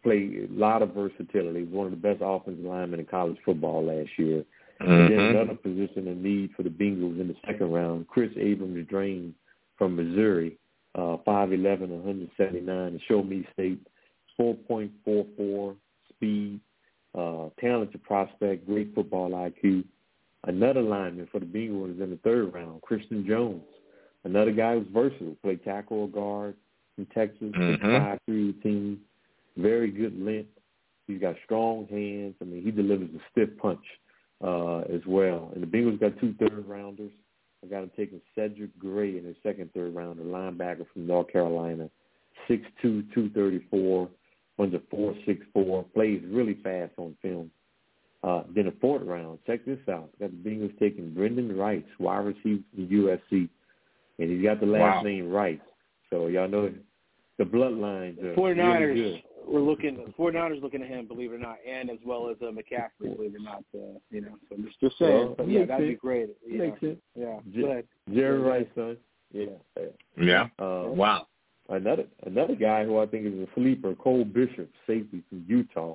played a lot of versatility. He was one of the best offensive linemen in college football last year. Mm-hmm. And then another position in need for the Bengals in the second round, Chris Abrams-Drain from Missouri, uh, five eleven, one seventy-nine, Show Me State, four point four four speed, uh, talented prospect, great football I Q. Another lineman for the Bengals in the third round, Christian Jones. Another guy who's versatile, played tackle or guard from Texas, Mm-hmm. five three team, very good length. He's got strong hands. I mean, he delivers a stiff punch uh, as well. And the Bengals got two third-rounders. I got him taking Cedric Gray in his second third-rounder, linebacker from North Carolina, six two, two thirty-four, runs a four six four, plays really fast on film. Uh, then the fourth round, check this out. Got the Bengals taking Brendan Rice, wide receiver from U S C. And he's got the last Wow. name Rice. So y'all know the bloodlines are 49ers really good. we're looking, 49ers looking at him, believe it or not, and as well as uh, McCaffrey, believe it or not. Uh, you know, so I'm just, just saying. Well, but yeah, makes that'd be sense. great. You Makes know. sense. Yeah. J- Go ahead. Jerry Go ahead. Rice, son. Yeah. Yeah. Uh, Wow. Another another guy who I think is a sleeper, Cole Bishop, safety from Utah,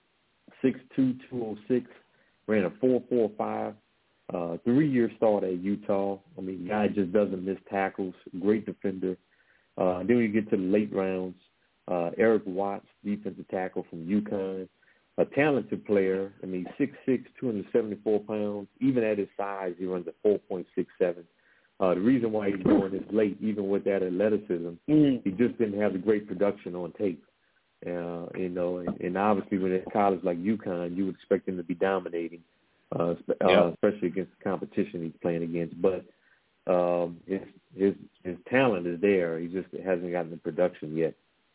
six two, two oh six, ran a four four five, uh, three-year start at Utah. I mean, the guy just doesn't miss tackles, great defender. Uh, then we get to the late rounds, uh, Eric Watts, defensive tackle from UConn, a talented player. I mean, six six, two hundred seventy-four pounds. Even at his size, he runs a four point six seven. Uh, the reason why he's going this late, even with that athleticism, Mm. he just didn't have the great production on tape. Uh, you know, and, and obviously when at college like UConn, you would expect him to be dominating, uh, sp- Yeah. uh, especially against the competition he's playing against. But um, his his his talent is there. He just hasn't gotten the production yet.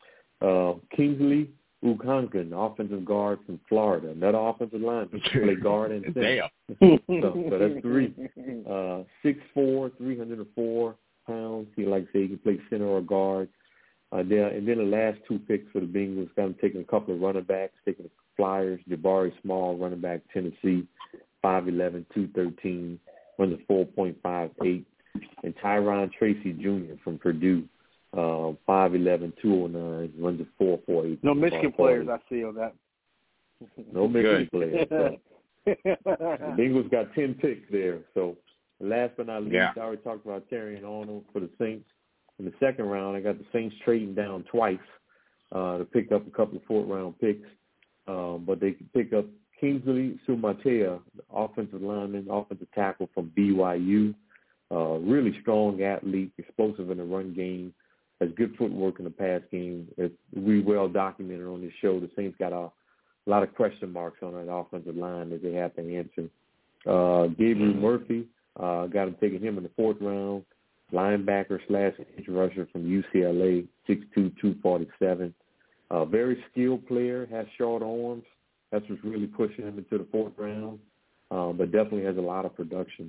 Uh, Kingsley Ukankan, offensive guard from Florida, another offensive lineman, play guard and center. Damn. so, so that's three. Uh, six four, three hundred four pounds. He like I say he can play center or guard. Uh, there, and then the last two picks for the Bengals, got him taking a couple of running backs, taking the Flyers, Jabari Small, running back, Tennessee, five eleven, two thirteen, runs a four point five eight, and Tyron Tracy Junior from Purdue, uh, five eleven, two oh nine, runs a four four eight. No Michigan players I see on that. No Michigan Good. players. So. The Bengals got ten picks there. So last but not least, Yeah. I already talked about Terry and Arnold for the Saints. In the second round, I got the Saints trading down twice uh, to pick up a couple of fourth-round picks. Um, but they could pick up Kingsley Sumatea, the offensive lineman, offensive tackle from B Y U. Uh, really strong athlete, explosive in the run game, has good footwork in the pass game. It's we well documented on this show. The Saints got a, a lot of question marks on that offensive line that they have to answer. Uh, Gabriel Murphy, uh, got him taking him in the fourth round. Linebacker slash edge rusher from U C L A, six two, two forty-seven. Uh, very skilled player, has short arms. That's what's really pushing him into the fourth round, uh, but definitely has a lot of production.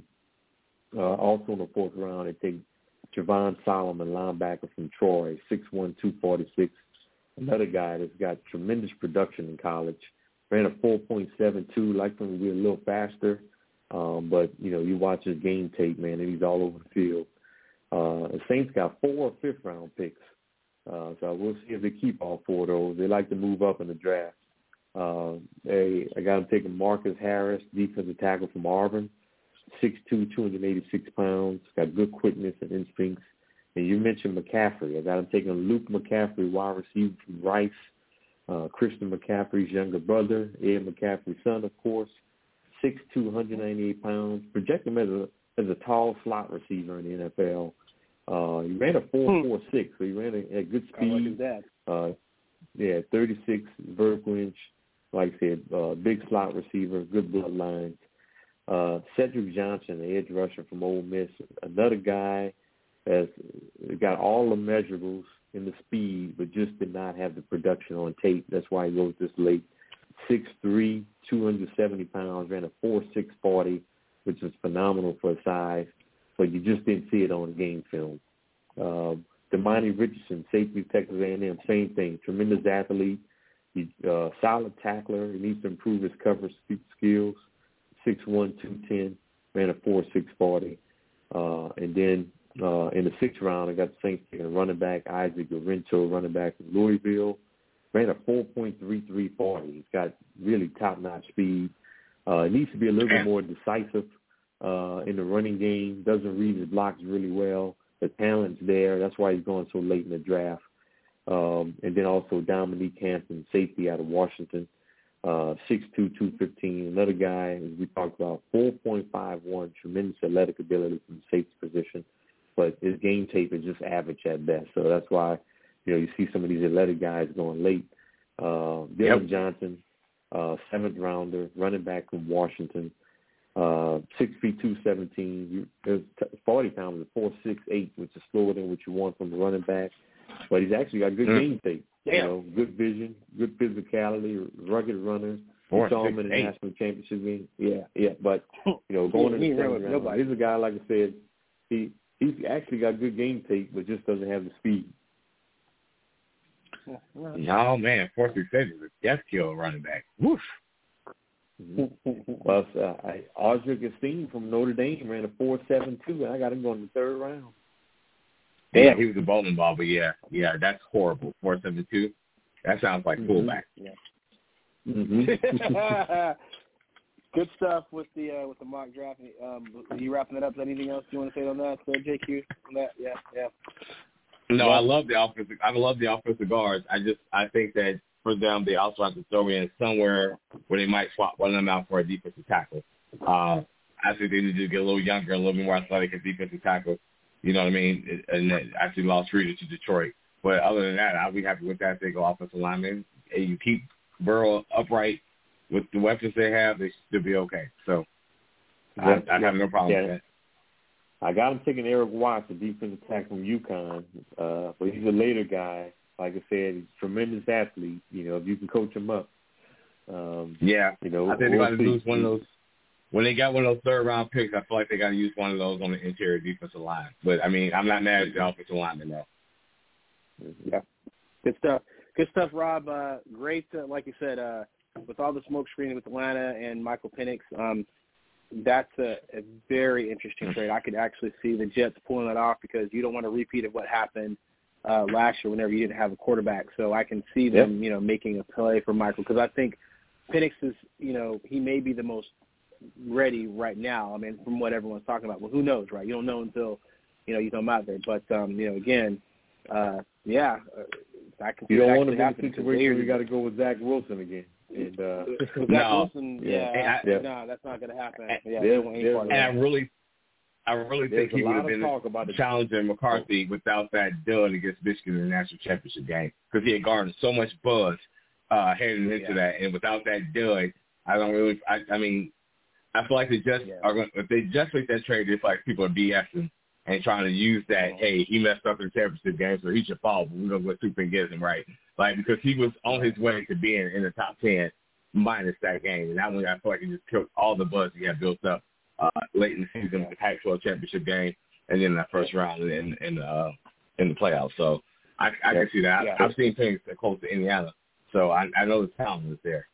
Uh, also in the fourth round, they take Javon Solomon, linebacker from Troy, six one, two forty-six. Another guy that's got tremendous production in college. Ran a four point seven two, like him to be a little faster. Um, but, you know, you watch his game tape, man, and he's all over the field. Uh, the Saints got four fifth-round picks. Uh, so we'll see if they keep all four of those. They like to move up in the draft. Uh, they, I got them taking Marcus Harris, defensive tackle from Auburn, six two, two eighty-six pounds, got good quickness and instincts. And you mentioned McCaffrey. I got him taking Luke McCaffrey, wide receiver from Rice, uh, Christian McCaffrey's younger brother, Ed McCaffrey's son, of course, six two, one ninety-eight pounds. Project him as a as a tall slot receiver in the N F L. Uh, he ran a four four six, so he ran a, a good speed. I like his dad. Uh, yeah, thirty-six vertical inch, like I said, uh, big slot receiver, good bloodlines. Uh, Cedric Johnson, the edge rusher from Ole Miss, another guy that's got all the measurables in the speed, but just did not have the production on tape. That's why he goes this late. six three, two seventy pounds, ran a four six forty, which is phenomenal for his size, but you just didn't see it on the game film. Uh, Damani Richardson, safety, Texas A and M, same thing. Tremendous athlete, he, uh, solid tackler. He needs to improve his coverage skills. six one, two ten, ran a four six forty. Uh, and then uh, in the sixth round, I got the Saints taking a running back, Isaac Garento, running back from Louisville, ran a four point three three forty. He's got really top-notch speed. Uh, needs to be a little bit more decisive uh, in the running game. Doesn't read his blocks really well. The talent's there. That's why he's going so late in the draft. Um, and then also Dominique Hampton, safety out of Washington, uh, six two, two fifteen. Another guy, as we talked about, four point five one, tremendous athletic ability from the safety position. But his game tape is just average at best. So that's why, you know, you see some of these athletic guys going late. Uh, Dylan yep. Johnson, uh, seventh rounder, running back from Washington, uh, six feet, two seventeen. There's forty pounds at four six eight, which is slower than what you want from the running back. But he's actually got good mm. game tape. You know, good vision, good physicality, rugged runner. You saw him in the national championship game. Yeah, yeah. But, you know, going in the second round, he's a guy, like I said, he he's actually got good game tape, but just doesn't have the speed. No, man, four six eight is a death kill running back. Woof. Mm-hmm. Well, uh, I, Audric Estime from Notre Dame ran a four seven two, and I got him going in the third round. Yeah, he was a bowling ball, but yeah, yeah, that's horrible. four seven two, that sounds like fullback. Yeah. Mm-hmm. Good stuff with the uh, with the mock draft. Um, are you wrapping it up? Is there anything else you want to say on that, so J Q? On that, yeah, yeah. No, I love the offensive. I love the offensive guards. I just I think that for them, they also have to throw in somewhere where they might swap one of them out for a defensive tackle. Uh, I think they need to get a little younger, a little bit more athletic at defensive tackle. You know what I mean? And that actually lost Reader to Detroit. But other than that, I'll be happy with that. They go offensive lineman. And you keep Burrow upright with the weapons they have, they should be okay. So yeah, I, I have no problem yeah. with that. I got him taking Eric Watts, a defensive tackle from UConn. Uh, but he's a later guy. Like I said, he's a tremendous athlete. You know, if you can coach him up. Um, yeah. You know, I think we'll they're going to lose one of those. When they got one of those third-round picks, I feel like they got to use one of those on the interior defensive line. But, I mean, I'm not mad at the offensive lineman, though. Yeah. Good stuff. Good stuff, Rob. Uh, great, uh, like you said, uh, with all the smoke screening with Atlanta and Michael Penix, um, that's a, a very interesting trade. I could actually see the Jets pulling it off because you don't want a repeat of what happened uh, last year whenever you didn't have a quarterback. So I can see them, yep. you know, making a play for Michael because I think Penix is, you know, he may be the most ready right now. I mean, from what everyone's talking about. Well, who knows, right? You don't know until, you know, you come out there. But, um, you know, again, uh, yeah, uh, I can see you don't it want to be in a situation where you got to go with Zach Wilson again. And, uh, Zach no. Wilson, yeah, yeah. yeah. no, that's not going to happen. Yeah, there's, there's, and I really, I really there's think he would have been about challenging McCarthy without that dud against Michigan in the national championship game because he had garnered so much buzz uh, heading into yeah. that, and without that dud, I don't really. I, I mean, I feel like they just yeah. are going. If they just make that trade, it's like people are BSing and trying to use that. Oh. Hey, he messed up in the championship game, so he should fall. But we're gonna go super and get him right, like because he was on his way to being in the top ten minus that game, and that one I feel like he just killed all the buzz he had built up uh, late in the season with the Pac twelve championship game, and then that first round in in uh, in the playoffs. So I, I yeah. can see that. Yeah. I've seen things that close to Indiana, so I, I know the talent is there.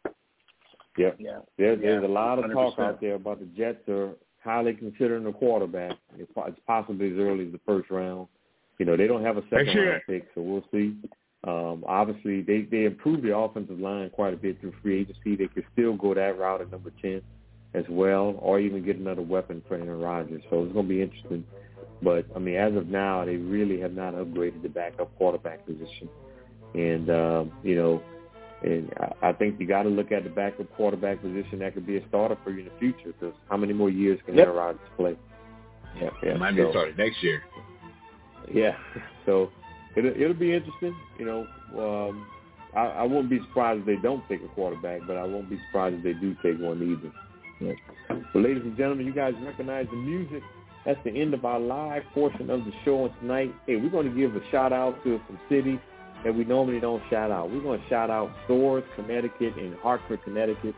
Yep. Yeah. There, there's yeah. a lot of one hundred percent talk out there about the Jets are highly considering a quarterback. It's possibly as early as the first round. You know, they don't have a second sure. round pick, so we'll see. Um, obviously, they, they improved the offensive line quite a bit through free agency. They could still go that route at number ten as well, or even get another weapon for Aaron Rodgers. So it's going to be interesting. But, I mean, as of now, they really have not upgraded the backup quarterback position. And, um, you know, And I think you got to look at the backup quarterback position. That could be a starter for you in the future because how many more years can yep. Aaron Rodgers play? Yeah, yeah. It might be so, a starter next year. Yeah. So it'll, it'll be interesting. You know, um, I, I won't be surprised if they don't take a quarterback, but I won't be surprised if they do take one either. Yeah. Well, ladies and gentlemen, you guys recognize the music. That's the end of our live portion of the show. And tonight, hey, we're going to give a shout-out to some cities that we normally don't shout out. We're going to shout out Storrs, Connecticut, and Hartford, Connecticut.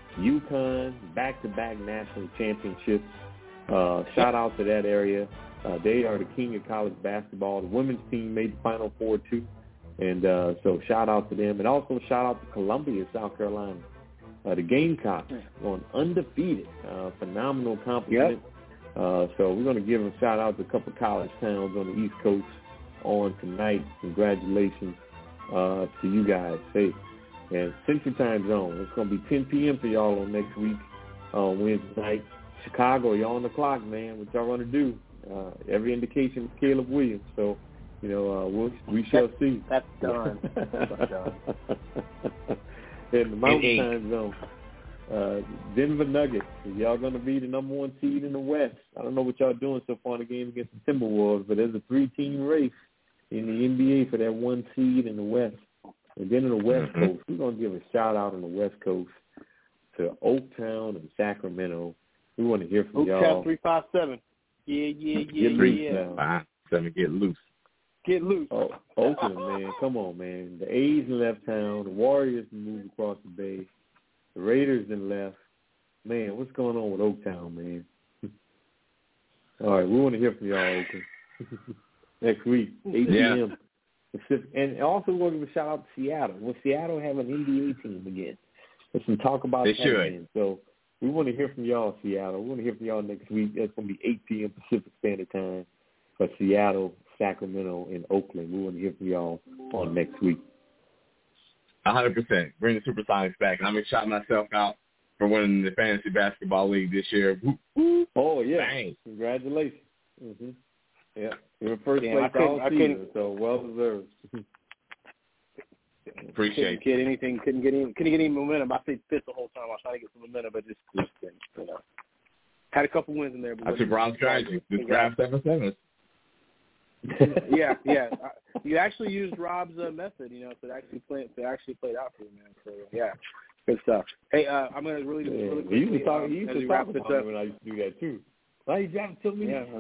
UConn, back-to-back national championships. Uh, shout out to that area. Uh, they are the king of college basketball. The women's team made the Final Four, too. And uh, so shout out to them. And also shout out to Columbia, South Carolina. Uh, the Gamecocks going undefeated. Uh, phenomenal accomplishment. Yep. Uh, so we're going to give a shout out to a couple college towns on the East Coast on tonight. Congratulations. uh, to you guys. Hey, and Central Time Zone. It's going to be ten p.m. for y'all on next week, uh, Wednesday night. Chicago, y'all on the clock, man. What y'all going to do? Uh, every indication is Caleb Williams. So, you know, uh, we'll, we shall see. That's done. That's done. In the Mountain Time Zone. Uh, Denver Nuggets, y'all going to be the number one seed in the West. I don't know what y'all doing so far in the game against the Timberwolves, but there's a three-team race in the N B A for that one seed in the West. And then in the West Coast, we're going to give a shout-out on the West Coast to Oaktown and Sacramento. We want to hear from Oaktown y'all. Oaktown three five seven. Yeah, yeah, yeah, get loose yeah. Now. Five, seven, get loose. Get loose. Oh, Oakland, man. Come on, man. The A's left town. The Warriors moved across the bay. The Raiders then left. Man, what's going on with Oaktown, man? All right, we want to hear from y'all, Oakland. Next week, eight p.m. Yeah. And also we want to give a shout out to Seattle. Will Seattle have an N B A team again? There's some talk about they that should. again. So we want to hear from y'all, Seattle. We want to hear from y'all next week. That's going to be eight p.m. Pacific Standard Time for Seattle, Sacramento, and Oakland. We want to hear from y'all on next week. one hundred percent. Bring the Supersonics back. And I'm going to shout myself out for winning the Fantasy Basketball League this year. Oh, yeah. Bang. Congratulations. Mm-hmm. Yeah. You were first Damn, place all season, so well deserved. Appreciate couldn't get anything, couldn't get any, couldn't get any momentum. I stayed fifth the whole time. I was trying to get some momentum, but just, just didn't, you know. Had a couple wins in there. But I took Ron strategy. Just grab seven sevens. yeah, yeah. You actually used Rob's uh, method, you know, to actually play to actually play it out for you, man. So yeah, good stuff. Hey, uh, I'm gonna really, yeah. really quickly. He used to talk, um, he used as to we talk wrap this about up. me when I used to do that too. Why you dropping to me? Yeah,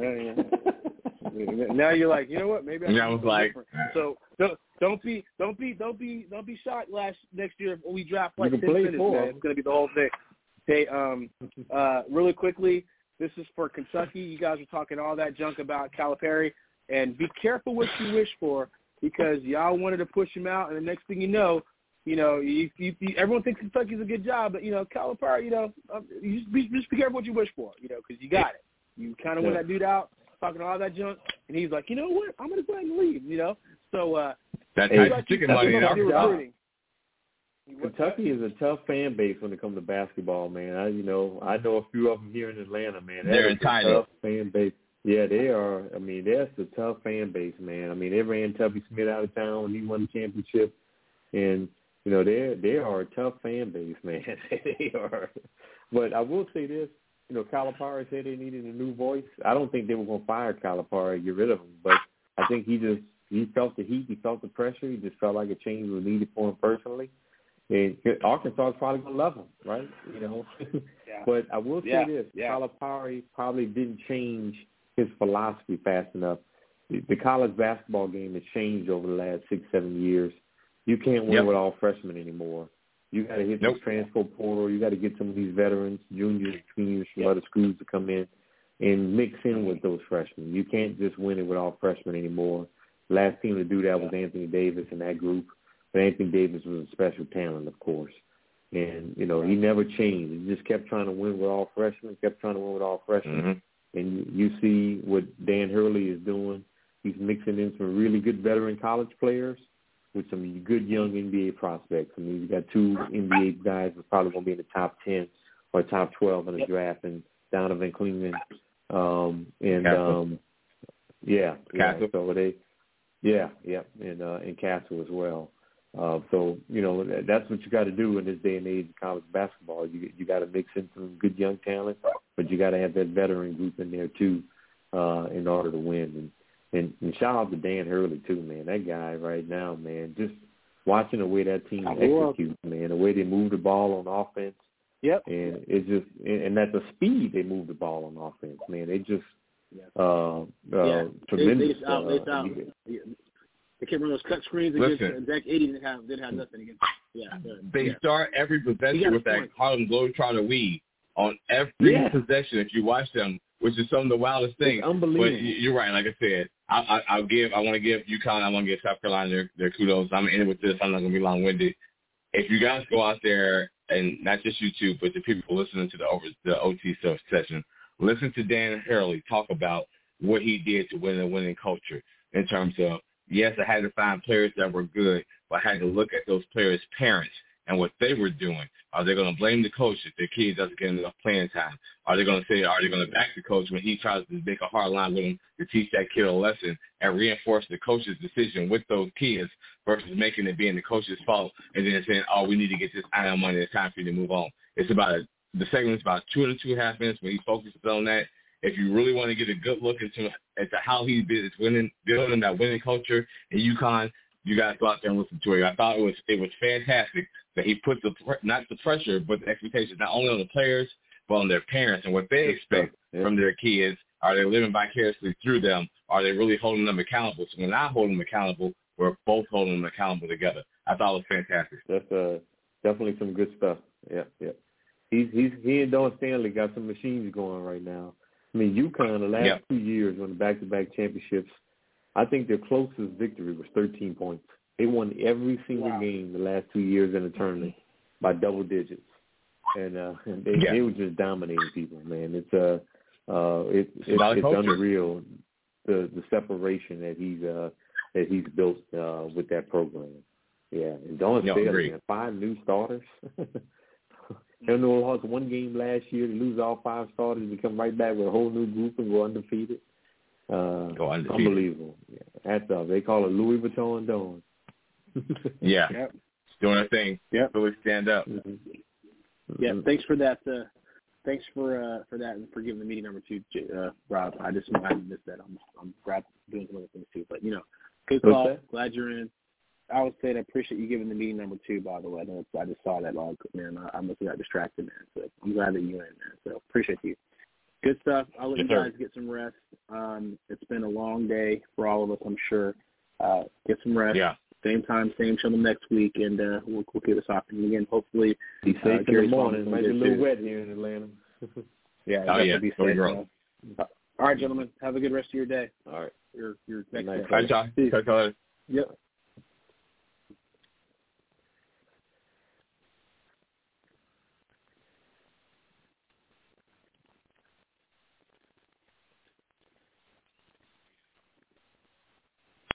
yeah, yeah. Now you're like, you know what? Maybe I, yeah, I was like, different. So don't don't be don't be don't be don't be shocked. Last next year when we draft like ten minutes, man, it's gonna be the whole thing. Hey, um, uh, really quickly, this is for Kentucky. You guys were talking all that junk about Calipari. And be careful what you wish for, because y'all wanted to push him out, and the next thing you know, you know, you, you, you, everyone thinks Kentucky's a good job, but you know, Calipari, you know, um, you just be, just be careful what you wish for, you know, because you got it. You kind of yeah. want that dude out, talking all that junk, and he's like, you know what, I'm gonna go ahead and leave, you know. So uh, that's hey, chicken money in our recruiting. Kentucky is a tough fan base when it comes to basketball, man. I, you know, I know a few of them here in Atlanta, man. They're a entitled. Tough fan base. Yeah, they are. I mean, that's a tough fan base, man. I mean, they ran Tubby Smith out of town when he won the championship, and you know, they they are a tough fan base, man. They are. But I will say this, you know, Calipari said they needed a new voice. I don't think they were going to fire Calipari and get rid of him, but I think he just he felt the heat, he felt the pressure, he just felt like a change was needed for him personally. And Arkansas is probably going to love him, right? You know. Yeah. But I will say yeah. this: yeah. Calipari probably didn't change his philosophy fast enough. The college basketball game has changed over the last six, seven years. You can't win yep. with all freshmen anymore. You got to hit nope. the transfer portal. You got to get some of these veterans, juniors, seniors from yep. other schools to come in and mix in with those freshmen. You can't just win it with all freshmen anymore. The last team to do that was Anthony Davis in that group. But Anthony Davis was a special talent, of course. And, you know, he never changed. He just kept trying to win with all freshmen, kept trying to win with all freshmen. Mm-hmm. And you see what Dan Hurley is doing. He's mixing in some really good veteran college players with some good young N B A prospects. I mean, you got two N B A guys who's probably going to be in the top ten or top twelve in the draft, and Donovan Klingman. Um, and, um, yeah, yeah, so they, yeah, yeah, and, uh, and Castle as well. Uh, so, you know, that's what you got to do in this day and age of college basketball. You you got to mix in some good young talent, but you got to have that veteran group in there, too, uh, in order to win. And, and, and shout out to Dan Hurley, too, man. That guy right now, man, just watching the way that team executes, man, the way they move the ball on offense. Yep. And it's just – and at the speed they move the ball on offense, man. They just uh, uh, yeah. tremendous. They, they just out, uh, they out. Yeah. They can't run those cut screens against Listen, Zach eighty didn't have didn't have nothing against. Yeah, they yeah. start every possession with that point. Harlem Globetrotter weave on every yeah. possession. If you watch them, which is some of the wildest things. It's unbelievable. But you're right. Like I said, I, I, I'll give. I want to give UConn. I want to give South Carolina their, their kudos. I'm in it with this. I'm not going to be long-winded. If you guys go out there and not just YouTube, but the people listening to the over the O T stuff session, listen to Dan Hurley talk about what he did to win a winning culture in terms of. Yes, I had to find players that were good, but I had to look at those players' parents and what they were doing. Are they going to blame the coach if their kid doesn't get enough playing time? Are they going to say, are they going to back the coach when he tries to make a hard line with him to teach that kid a lesson and reinforce the coach's decision with those kids versus making it being the coach's fault and then saying, oh, we need to get this item money. It's time for you to move on. It's about a, the segment's about two and two and a half minutes when he focuses on that. If you really want to get a good look into into how he is winning, building that winning culture in UConn, you guys go out there and listen to it. I thought it was it was fantastic that he put the not the pressure but the expectations not only on the players but on their parents and what they expect yeah. from their kids. Are they living vicariously through them? Are they really holding them accountable? So we're not holding them accountable. We're both holding them accountable together. I thought it was fantastic. That's uh, definitely some good stuff. Yeah, yeah. He's he's he and Don Stanley got some machines going right now. I mean, UConn the last yep. two years won the back-to-back championships. I think their closest victory was thirteen points. They won every single wow. game the last two years in the tournament by double digits, and uh, they, yeah. they were just dominating people. Man, it's uh, uh, it, it's, it's unreal the the separation that he's uh, that he's built uh, with that program. Yeah, and Don no, Staley, five new starters. They only lost one game last year. They lose all five starters, they come right back with a whole new group and go undefeated. Uh, go undefeated. Unbelievable. Yeah. That's uh, they call it Louis Vuitton Dawn. yeah, yep. doing a thing. Yep. Really stand up. Mm-hmm. Yeah, thanks for that. Uh, thanks for uh, for that and for giving the meeting number two, uh, Rob. I just I missed that. I'm I'm glad doing some other things too, but you know, good call. That? Glad you're in. I was saying I appreciate you giving the meeting number two, by the way. I, know I just saw that log, man. I, I must have got distracted, man. So I'm glad that you're in, man. So appreciate you. Good stuff. I'll let yes, you guys sir. get some rest. Um, it's been a long day for all of us, I'm sure. Uh, get some rest. Yeah. Same time, same show next week, and uh, we'll, we'll get this off. And again, hopefully, be safe uh, in the morning. It might be a little wet here in Atlanta. yeah, oh, yeah. Be safe. Uh, all right, gentlemen. Have a good rest of your day. All right. Your, your next nice. day. All right, John. Talk to you later. Yep.